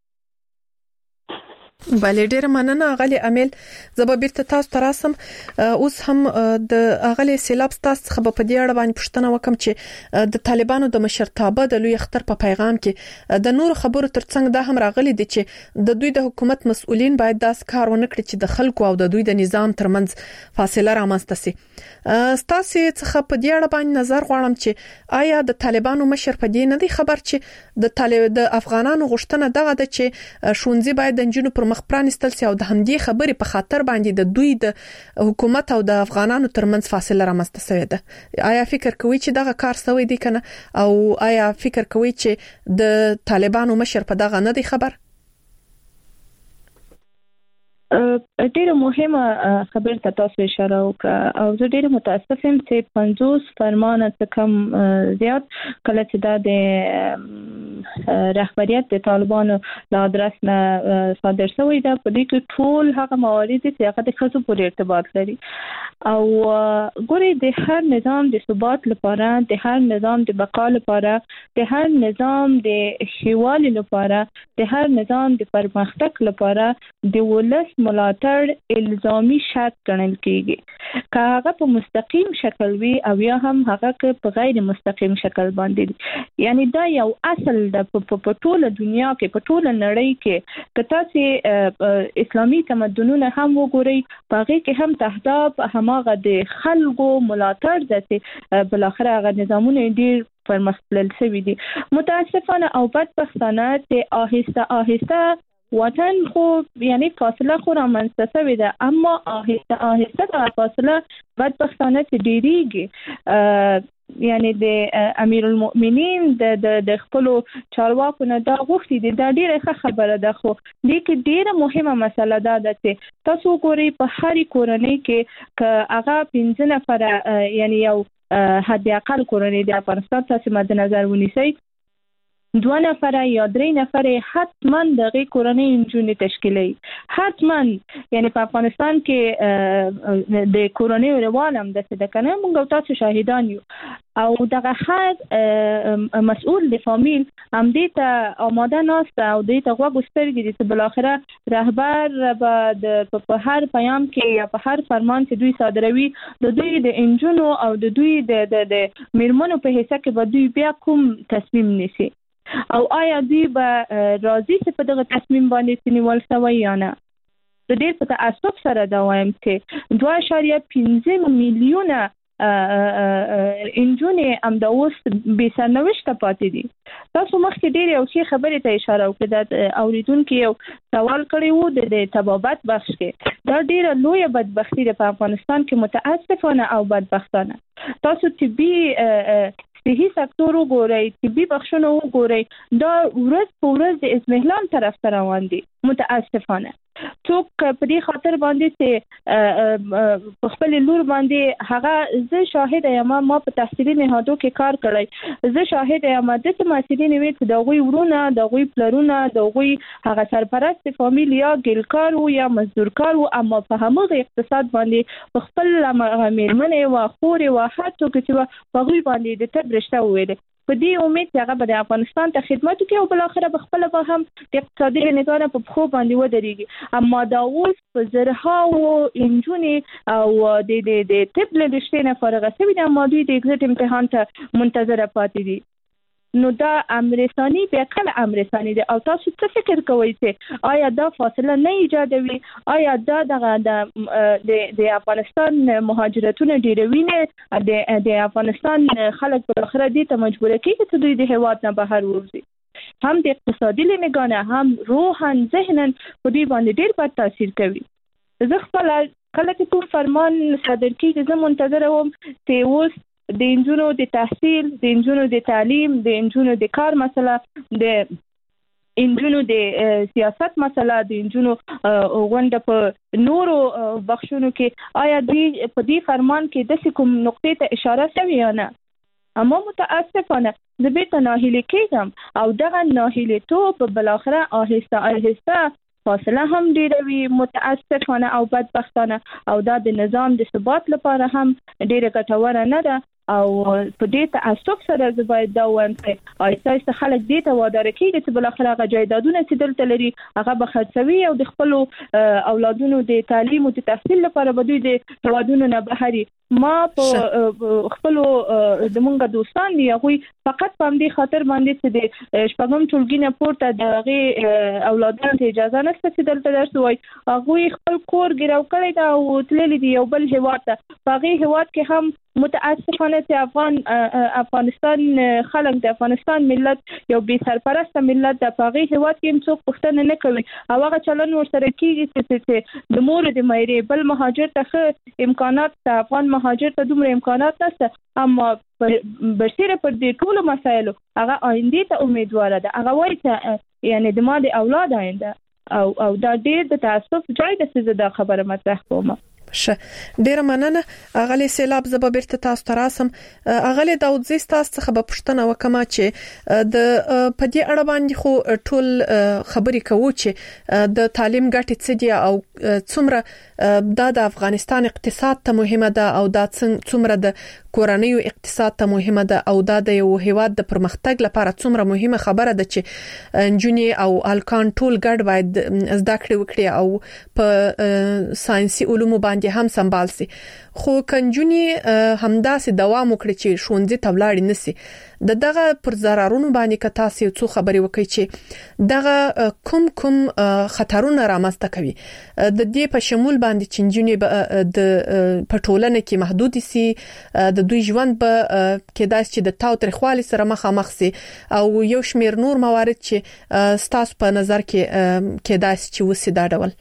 بله ډیر مننه غلي امیل زبا بیرته تاسو تراسم اوس هم د غلي سیلاب تاسو خبر په دې اړه باندې پوښتنه وکم چې د طالبانو د مشرتابه د لوی اختر په پیغام کې د نور خبرو ترڅنګ دا هم راغلي دي چې د دوی د حکومت مسؤلین باید داس کار ونکړي چې د خلکو او د دوی د نظام ترمنځ فاصله رامنځته شي تاسو څخه په دې اړه باندې نظر غواړم چې آیا د طالبانو مشر په دې نه دی خبر چې د طالب د افغانانو غوښتنه دغه ده چې شونځي باید د جنونو پر مخ پرانستل سي او د همدې خبرې په خاطر باندې د دوی د حکومت او د افغانانو ترمنځ فاصله رامنځته شوې ده آیا فکر کوئ چې دغه کار سوی دی کنه او آیا فکر کوئ چې د طالبانو مشر په دغه نه دی خبر ډیره مهمه خبره ته تاسو اشاره وکړه او زه ډیره متاسفه یم چې پنځوس فرمانه څخه کم زیات کله چې دا د رهبریت د طالبانو له ادرس نه صادر شوی دا په دې کې ټول هغه موارد چې هغه د ښځو پورې ارتباط لري او ګوري د هر نظام د ثبات لپاره د هر نظام د بقا لپاره د هر نظام د ښهوالي لپاره د هر نظام د پرمختګ لپاره د ولس ملاتړ الزامي شرط ګڼل کیږي که هغه په مستقیم شکل وي او یا هم هغه په غیر مستقیم شکل باندې یعنی دا یو اصل د په ټوله دنیا کې په ټوله نړۍ کې که تاسو اسلامي تمدنونه هم وګورئ په هغه کې هم تهداب هماغه د خلکو ملاتړ د بل اخر هغه نظامونه ډیر پرمختلل شوي دي متاسفانه او بدبختانه چې آهسته آهسته وطن خو یعنی فاصله خو رامنځته شوې ده اما آهسته آهسته دا فاصله بدبختانه چې ډیریږي یعنی د امیر المؤمنین د د خپل چارواکو نه دا غوښتي دي دا ډیره ښه خبره ده خو دې کې ډیره مهمه مسله ده چې تاسو ګورئ په هر کورنۍ کې ک هغه پنځه نفر یعنی یو حد اقل کورنۍ د افغانستان تاسو مد نظر ونیسئ دوه نفر یا درې نفر حتما دغه کورنۍ انجونې تشکیلي حتما یعنی په افغانستان کې د کورنۍ روان هم د څه کنه موږ تاسو شاهدان یو او دغه هر مسؤل د فامیل هم دې ته آماده ناست او دې ته غوږ سترګې چې بل اخره رهبر به په هر پیام کې یا په هر فرمان چې دوی صادروي د دوی د انجونو او د دوی د د میرمنو په حصہ کې به دوی بیا کوم تصمیم نیسي او آیا دوی به راضي چې په دغه تصمیم باندې نیول شوی یا نه د دې په تاسف سره دا وایم چې دوه اعشاریه پنځه میلیونه انجونې هم د اوس بې سرنوشته پاتې دي تاسو مخکې ډېرې یو ښې خبرې ته اشاره وکړه د اوریدونکي یو سوال کړی و د طبابت بخش کې دا ډېره لویه بدبختي ده په افغانستان کې متاسفانه او بدبختانه تاسو طبي صحي سکتور وګورئ طبي بخشونه وګورئ دا ورځ په ورځ د اضمحلال طرف ته روان دي متاسفانه څوک په دې خاطر باندې چې په خپل لور باندې هغه زه شاهد یم ما په تحصیلي نهادو کې کار کړی زه شاهد یم د محصلین وي چې د غوي ورونه د غوي پلرونه د غوي هغه سرپرست فامیل یا ګلکار او یا مزدورکار او اما په همغه اقتصاد باندې په خپل میرمنې او خور او حتی چې په غوي باندې د تبرشته ویل په دې امید چې هغه به افغانستان ته خدمت وکړي او بل اخره به خپل به هم د اقتصادي نظام په خو باندې ودرېږي اما دا اوس په زرها او انجونې او د د د طب له رشتې نه فارغ شوي دي اما دوی د ایگزیټ امتحان ته منتظره پاتې دي نو دا امرستاني بیا کله امرستاني دي او تاسو څه فکر کوئ چې آیا دا فاصله نه ایجادوي آیا دا دغه د د افغانستان مهاجرتونه ډیروي نه د د افغانستان خلک په اخر دي ته مجبور کیږي چې دوی د هیواد نه بهر وځي هم د اقتصادي لنګانه هم روحاً ذهناً په دې باندې ډیر بد تاثیر کوي زه خپل کله چې کوم فرمان صادر کیږي زه منتظر وم چې اوس د انجونو د تحصیل د انجونو د تعلیم د انجونو د کار مسله د انجونو د سیاست مسله د انجونو غونډه په نورو بخښونو کې آیا دوی په دې فرمان کې د کوم نقطې ته اشاره شوی یا نه اما متاسفانه زه بیرته ناهیلي کېږم او دغه ناهیلیتوب بل اخره آهسته آهسته فاصله هم ډیروي متاسفانه او بدبختانه او دا د نظام د ثبات لپاره هم ډیره ګټوره نه ده او په دې تعصب سره زه باید دا وایم چې آیسته آیسته خلک دې ته واداره کېږي چې بل اخر هغه جایدادونه چې دلته لري هغه به خرڅوي او د خپلو اولادونو د تعلیم او د تحصیل لپاره به دوی د هیوادونو نه بهري ما په خپلو د مونږ دوستان دي هغوی فقط په همدې خاطر باندې چې د شپږم ټولګي نه پورته د هغې اولادانو ته اجازه نشته چې دلته درس ووایي هغوی خپل کور ګیرو کړی ده او تللي دي یو بل هیواد ته په هغې هیواد کې هم متاسفانه چې افغان افغانستان خلک د افغانستان ملت یو بې سرپرسته ملت د هغې هیواد کې هم څوک پوښتنه نه کوي او هغه چلن ورسره کېږي چې د مور د مایرې بل مهاجر ته ښه امکانات د افغان مهاجر ته دومره امکانات نشته اما برسیره پر دې ټولو مسایلو هغه آیندې ته امیدواره ده هغه وایي چې یعنی د ما د اولاد آینده او او دا ډېر د تاسف ځای د څه د خبره مطرح کوم. شه ډیر مننه اغلی سیلاب زب بیرته تاسو ته راسم. اغلی داود زی تاسو څخه به پښتنه وکما چې د پدې اړه باندې خو ټول خبرې کوو چې د تعلیم ګټې څه دي او څومره د افغانستان اقتصاد ته مهمه ده او دا څومره د کورنیو اقتصاد ته مهمه ده او دا د یو هیواد د پرمختګ لپاره څومره مهمه خبره ده چې انجونی او الکان ټول ګډ باید زده کړې وکړي او په ساينسي علومو باندې هم سمبال سي. خو کنجونی همداسې دوام وکړي چې شونځي تبلاړي نسی د دغه پر ضررونو باندې که تاسو څو خبرې وکړي چې دغه کوم کوم خطرونه رامنځته کوي د دې په شمول باندې چې انجونی د پټولنه کې محدود سي د دوی ژوند به کېدای چې د تاوتریخوالي سره مخامخ سي او یو شمیر نور موارد چې ستاسو په نظر کې کېدای چې وسی دا ډول.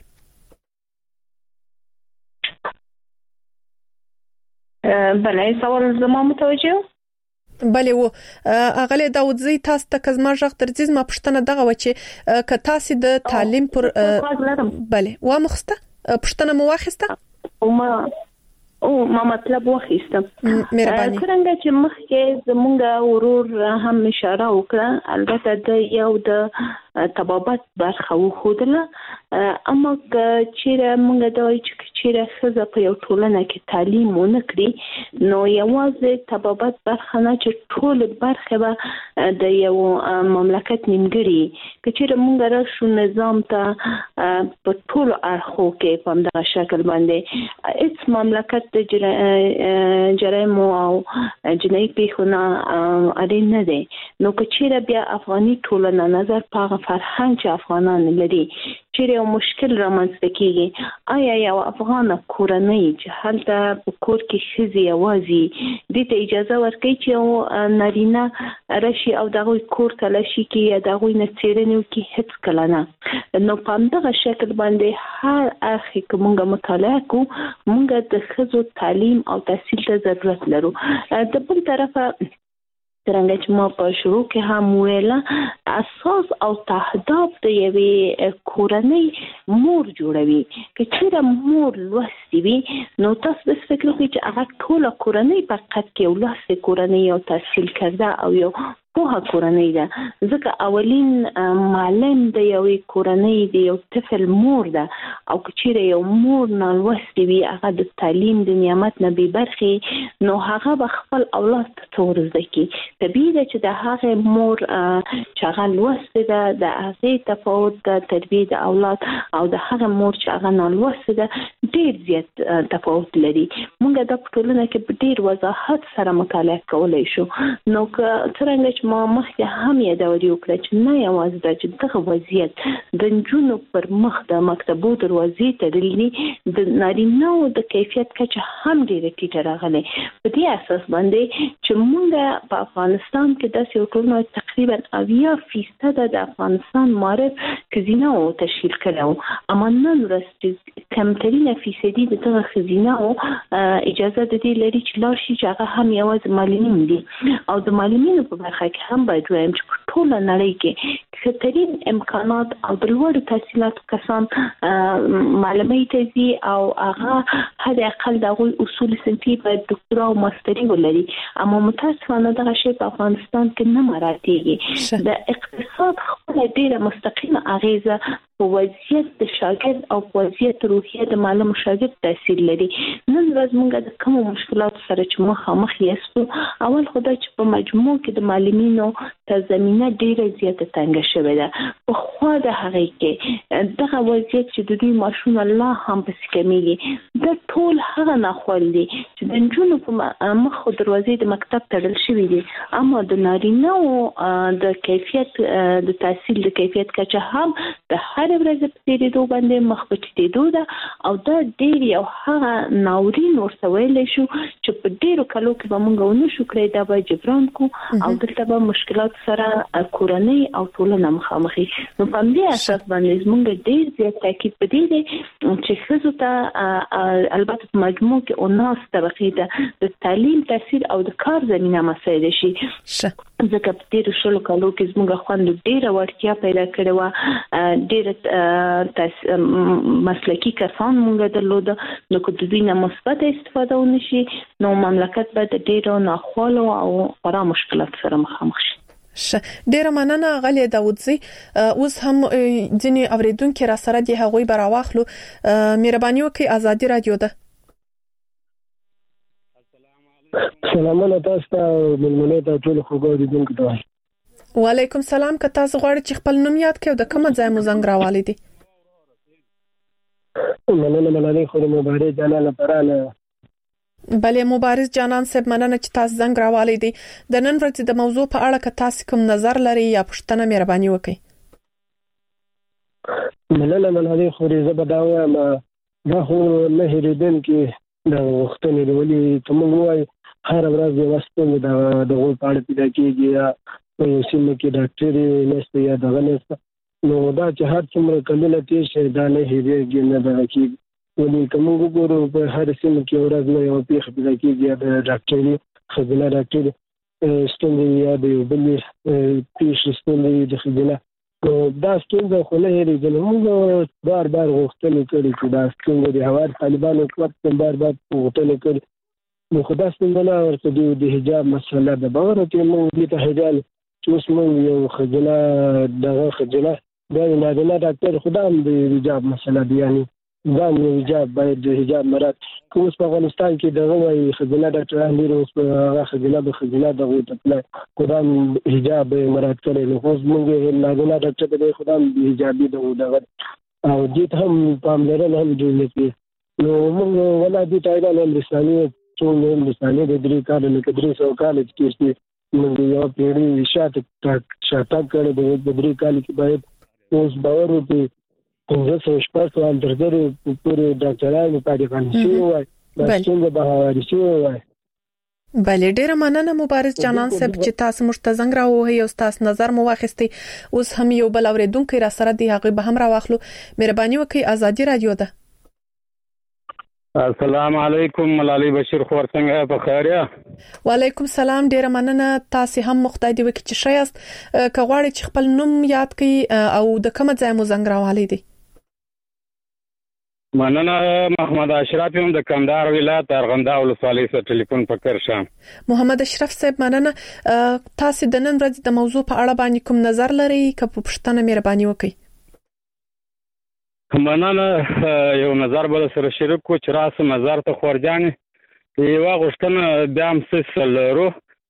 بله سوال زما متوجه بله و اغلی داود زی تاسو ته کزما ژغ ترځز ما پښتنه دغه و چې ک تاسو د تعلیم پر بله و مخسته پښتنه مو واخسته او ما او ما مطلب واخیستم. مهرباني څنګه چې مخکې زمونږ ورور هم اشاره وکړه البته د یو د تبابت برخه وخودله اما چې موږ د وایي چې چې خزه په یو ټولنه کې تعلیم ونه کړي نو یوازې تبابت برخه نه چې ټول برخه به د یو مملکت نیمګړي چې موږ راشو نظام ته په ټول اړخو کې په دغه شکل باندې هیڅ مملکت د جرایم او جنایي پیښونه اړین نه دي نو چې بیا افغاني ټولنه نظر په فرهنګ چې افغانان لري چې یو مشکل رامنځته کیږي آیا یو افغان کورنۍ چې هلته په کور کې ښځې یوازې دې ته اجازه ورکړي چې یو نارینه راشي او دغه کور ته لشي کې یا دغه نه څیرنه وکړي هیڅ کله نه نو په دغه شکل باندې هر اخ کومه مطالعه کو موږ د ښځو تعلیم او تحصیل ته ضرورت لرو. د بل طرفه څنګه چې ما په شروع کې هم ویله اساس او تهداب د یوې کورنۍ مور جوړوي که چیرې مور لوستې وي نو تاسو د فکر کوئ چې هغه ټول کورنۍ په قد کې یو لوستې کورنۍ او تحصیل کرده او یو پوهه کورنۍ ده ځکه اولین معلم د یوې کورنۍ د یو طفل مور ده او که چیرې یو مور نالوستې وي هغه د تعلیم د نعمت نه بې برخې نو هغه به خپل اولاد ته څه ور زده کړي. طبیعي ده چې د هغې مور چې هغه لوستې ده د هغې تفاوت د تربیې د اولاد او د هغه مور چې هغه نالوستې ده ډېر زیات تفاوت لري. موږ د ټولنه کې په ډېر وضاحت سره مطالعه کولی شو نو که څرنګه ما مخکې هم یادوري وکړه چې نه یوازې دا چې دغه وضعیت د نجونو پر مخ د مکتبو دروازې تړلي د نارینه‌و د کیفیت کچه هم ډېره ټیټه راغلې. په دې اساس باندې چې موږ په افغانستان کې داسې یو ټولنه تقریبا اویا فیصده د افغانستان معارف ښځینه‌و تشکیل کړی و اما نن ورځ چې کمترینه فیصدي د دغه ښځینه‌و اجازه د دې لري چې لاړ شي چې هغه هم یوازې معلمین دي او د معلمینو په برخه هم باید وایم چې په ټوله نړۍ کې ښه‌ترین امکانات او د لوړو تحصیلاتو کسان معلمۍ ته ځي او هغه حد اقل د هغوی اصول صنفي باید دکتورا او ماستري ولري اما متاسفانه دغه شی په افغانستان کې نه مراعاتېږي. د اقتصاد خپله ډېره مستقیمه اغیزه په وضعیت د شاګرد او په وضعیت روحیه د معلم او شاګرد تاثیر لري. نن ورځ موږ د کومو مشکلاتو سره چې مخامخ یاستو اول خدای چې په مجموع کې د معلمینو ته زمینه ډېره زیاته تنګه شوې ده. په خوا د هغې کې دغه وضعیت چې د دوی معاشونه لا هم پسې کمیږي دا ټول هغه ناخوال دي چې د نجونو په مخ دروازې د مکتب تړل شوي دي اما د نارینه‌و د کیفیت د تحصیل د کیفیت کچه هم د هر ورځ په تېرېدو باندې مخ په ټیټېدو ده او دا ډېر یو هغه ناورین ورته ویلی شو چې په ډېرو کلو کې به موږ ونه شو کړی دا به جبران کو او دلته به مشکلات سره کورنۍ او ټولنه مخامخي. نو په همدې اساس باندې موږ ډېر زیات تاکید په دې دی چې ښځو ته البته په مجموع کې اوناس طبقې ته د تعلیم تحصیل او د کار زمینه مساعده شي. ځکه په تیر شلو کالو کې زموږ خوند ډیره ورتیا پیدا کړې و، ډیره مسلکی کسان موږ درلود، نو که د دوی نه مثبت استفاده ونشي نو مملکت به د ډیرو ناخوالو او خورا مشکلات سره مخامخ شي. ډیره مننه غلی داودزی. اوس هم ځینې اوریدونکو را سره دی هغوی براواخلو. مهرباني وکړئ، ازادي رادیو ده. سلامونه تاسو ته ملمنه ته ټول خوګو دي ته. وعلیکم سلام. که تاسو غواړئ چې خپل نوم یاد کړئ او د کوم ځای مو زنګ راوالي دي؟ مننه مننه خو مبارک جانان پرانه. بله مبارز جانان صاحب، مننه چې تاسو زنګ راوالي دي. د نن ورځې د موضوع په اړه که تاسو کوم نظر لري یا پوښتنه مهرباني وکړئ. مننه مننه خو زه به دا وایم دا خو نه هېرېدونکي د وختونو دی، ولې ته موږ وایو هر ورځ یوه ستونزه د هغوی په اړه پیدا کېږي یا په یو سیمه کې ډاکټر یې نشته یا دغه نشته، نو دا چې هر څومره کلونه تېر شي دا نه هېرېږي نه دغه کېږي. ولې که موږ وګورو په هر سیمه کې یو ورځ نه یوه پېښه پیدا کېږي یا د ډاکټري ښځینه ډاکټر ستونزې یا د یو بلې پېښې ستونزې د ښځینه، نو دا ستونزه خو نه هېرېږي. نو موږ بار بار غوښتنې کړې چې دا ستونزه د هوار طالبانو حکومت بار بار غوښتنې کړې، نو خو دا ستونزه نه ورته د حجاب مسله ده. باور چې موږ دې ته حجاب چې اوس موږ یو ښځینه دغه ښځینه بیا یو نارینه ډاکټر خو دا هم د حجاب مسله ده، یعنې دا هم یو حجاب باید د حجاب مراعات. که اوس په افغانستان کې دغه وایي ښځینه ډاکټران ډېر اوس په هغه ښځینه به ښځینه دغو ته تللی خو دا هم حجاب مراعات کړی، نو اوس موږ نارینه ډاکټر ته دی خو دا هم حجابي دغو دغه او دې ته هم پاملرنه هم ډېر نه کوي. نو موږ ولا دې ته ایران هندوستاني څو هندوستاني د درې کاله لکه درې سوه کاله چې تېر شي موږ یوه پېړۍ شاته شاتګ کړی د درې کاله کې باید اوس باور وکړي پنځه سوه شپږ سوه هم تر زرو پورې ډاکټران فارغان شوي وای، دا ستونزه به هواري شوې وای. بله ډیره مننه مبارز جانان صاحب چې تاسو موږ ته زنګ راووهئ او تاسو نظر مو واخیستی. اوس هم یو بل اوریدونکی را سره دی، هغه به هم راواخلو. مهرباني وکړئ، ازادي رادیو ده. السلام علیکم ملالۍ بشیر خور، څنګه په خیر یا؟ وعلیکم سلام. ډیره مننه، تاسو هم خدای دې وکړي چې ښه یاست. که غواړئ چې خپل نوم یاد کړئ او د کوم ځای مو زنګ راوالي دي؟ مننه. محمد اشرف یم د کندهار ولایت ارغنداو ولسوالۍ څخه ټلیفون پکړ شم. محمد اشرف صاحب مننه. تاسو د نن ورځې د موضوع په اړه باندې کوم نظر لرئ؟ که په پوښتنه مهرباني وکړئ. مننه. یو نظر بل سره شریک کو چې راسه نظر ته خورجانې یوه غوښتنه بیا هم څه لرو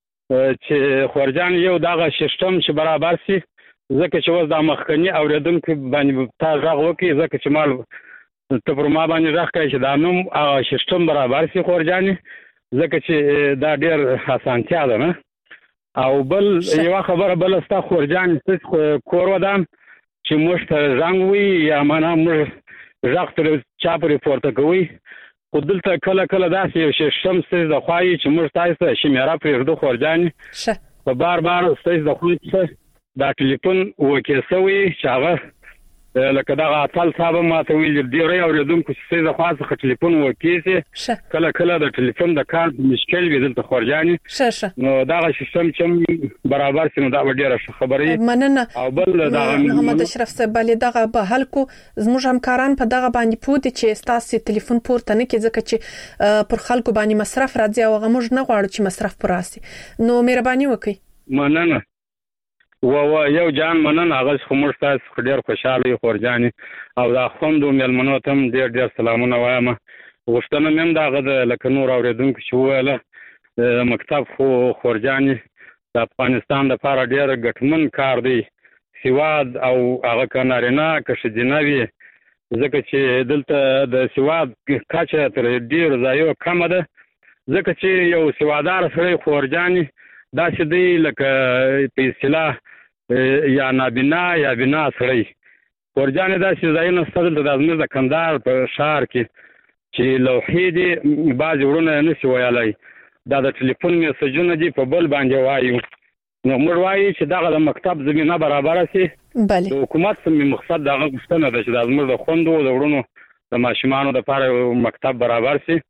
چې خورجان یو دغه سیستم چې برابر شي، ځکه چې اوس دا مخکني اورېدونکو باندې تا غږ وکړي، ځکه چې مال ته پر ما باندې غږ کوي چې دا نوم هغه سیستم برابر شي خورجانې، ځکه چې دا ډېر اسانتیا ده نه. او بل یوه خبره بله ستا خورجان کور ودان چې موږ ته زنګ وي یا معنا موږ غږ ترې چا پرې پورته کوي، خو دلته کله کله داسې یو سیستم ستاسې د خوا وي چې موږ تاسو ته شمیره پرېږدو خورجانې په بار بار ستاسې د خوا څخه دا ټلیفون وکې شوی چې هغه لکه دغه اتل صاحب ماته ویل ډېری اورېدونکو چې ستاسې د خوا څخه ټلیفون وکې شي، کله کله د ټلیفون د کار مشکل وي دلته خورجانې، نو دغه سیستم چې برابر شي نو دا به ډېره ښه خبره وي. مننه. او بل دغه محمد اشرف صاحب بلې دغه به حل کو. زموږ همکاران په دغه باندې پوه دي چې ستاسې ټلیفون پورته نه کړي، ځکه چې پر خلکو باندې مصرف راځي او هغه موږ نه غواړو چې مصرف پر راسي، نو مهرباني وکړئ. مننه. و و یو جان مننه. هغه خو موږ تاسو ډېر خوشاله یو خورجانې او دا خوندو مېلمنو ته هم ډېر ډېر سلامونه وایم. غوښتنه مې هم د هغه د لکه نور اورېدونکو چې وویله مکتب خو خورجانې د افغانستان لپاره ډېر ګټمن کار دی، سواد او هغه که نارینه که ښځینه وي، ځکه چې دلته د سواد کچه تر ډېرو ځایو کمه ده، ځکه چې یو سوادار سړی خورجانې داسې دی لکه په اصطلاح یا نابینا یا بینا سړی. خورجانې داسې ځایونه شته دلته د زموږ د کندهار په ښار کې چې لوحې دي، بعضې وروڼه یې نشي ویلی، دا د ټلیفون میسجونه دي په بل باندې وایو، نو موږ وایو چې دغه د مکتب زمینه برابره شي. د حکومت څخه مقصد دغه غوښتنه ده چې دا زموږ د خویندو د وروڼو د ماشومانو دپاره مکتب برابر شي،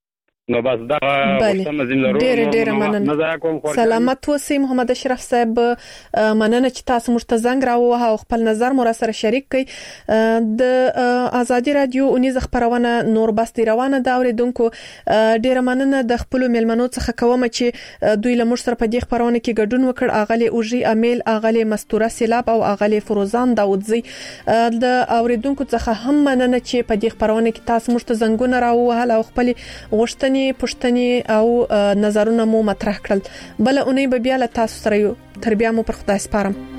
نو بس دا غوښتنه زم لرو ډېر ډېر مننه. سلامت اوسئ محمد اشرف صاحب، مننه چې تاسو موږ ته زنګ راووهه او خپل نظر مو را سره شریک کړئ. د ازادي رادیو اونیز خبرونه نور بس دی روانه ده اوریدونکو. ډېر مننه د خپل ملمنو څخه کوم چې دوی له موږ سره په دې خبرونه کې ګډون وکړ. اغلی اوجي امیل، اغلی مستوره سیلاب او اغلی فروزان داودزی. د اوریدونکو څخه هم مننه چې په دې خبرونه کې تاسو موږ ته زنګونه راووهل او خپل غوښتنې پښتنې او نظرونه مو مطرح کړل. بل اونۍ به بیا له تاسو سره یو. تر بیا مو پر خدای سپارم.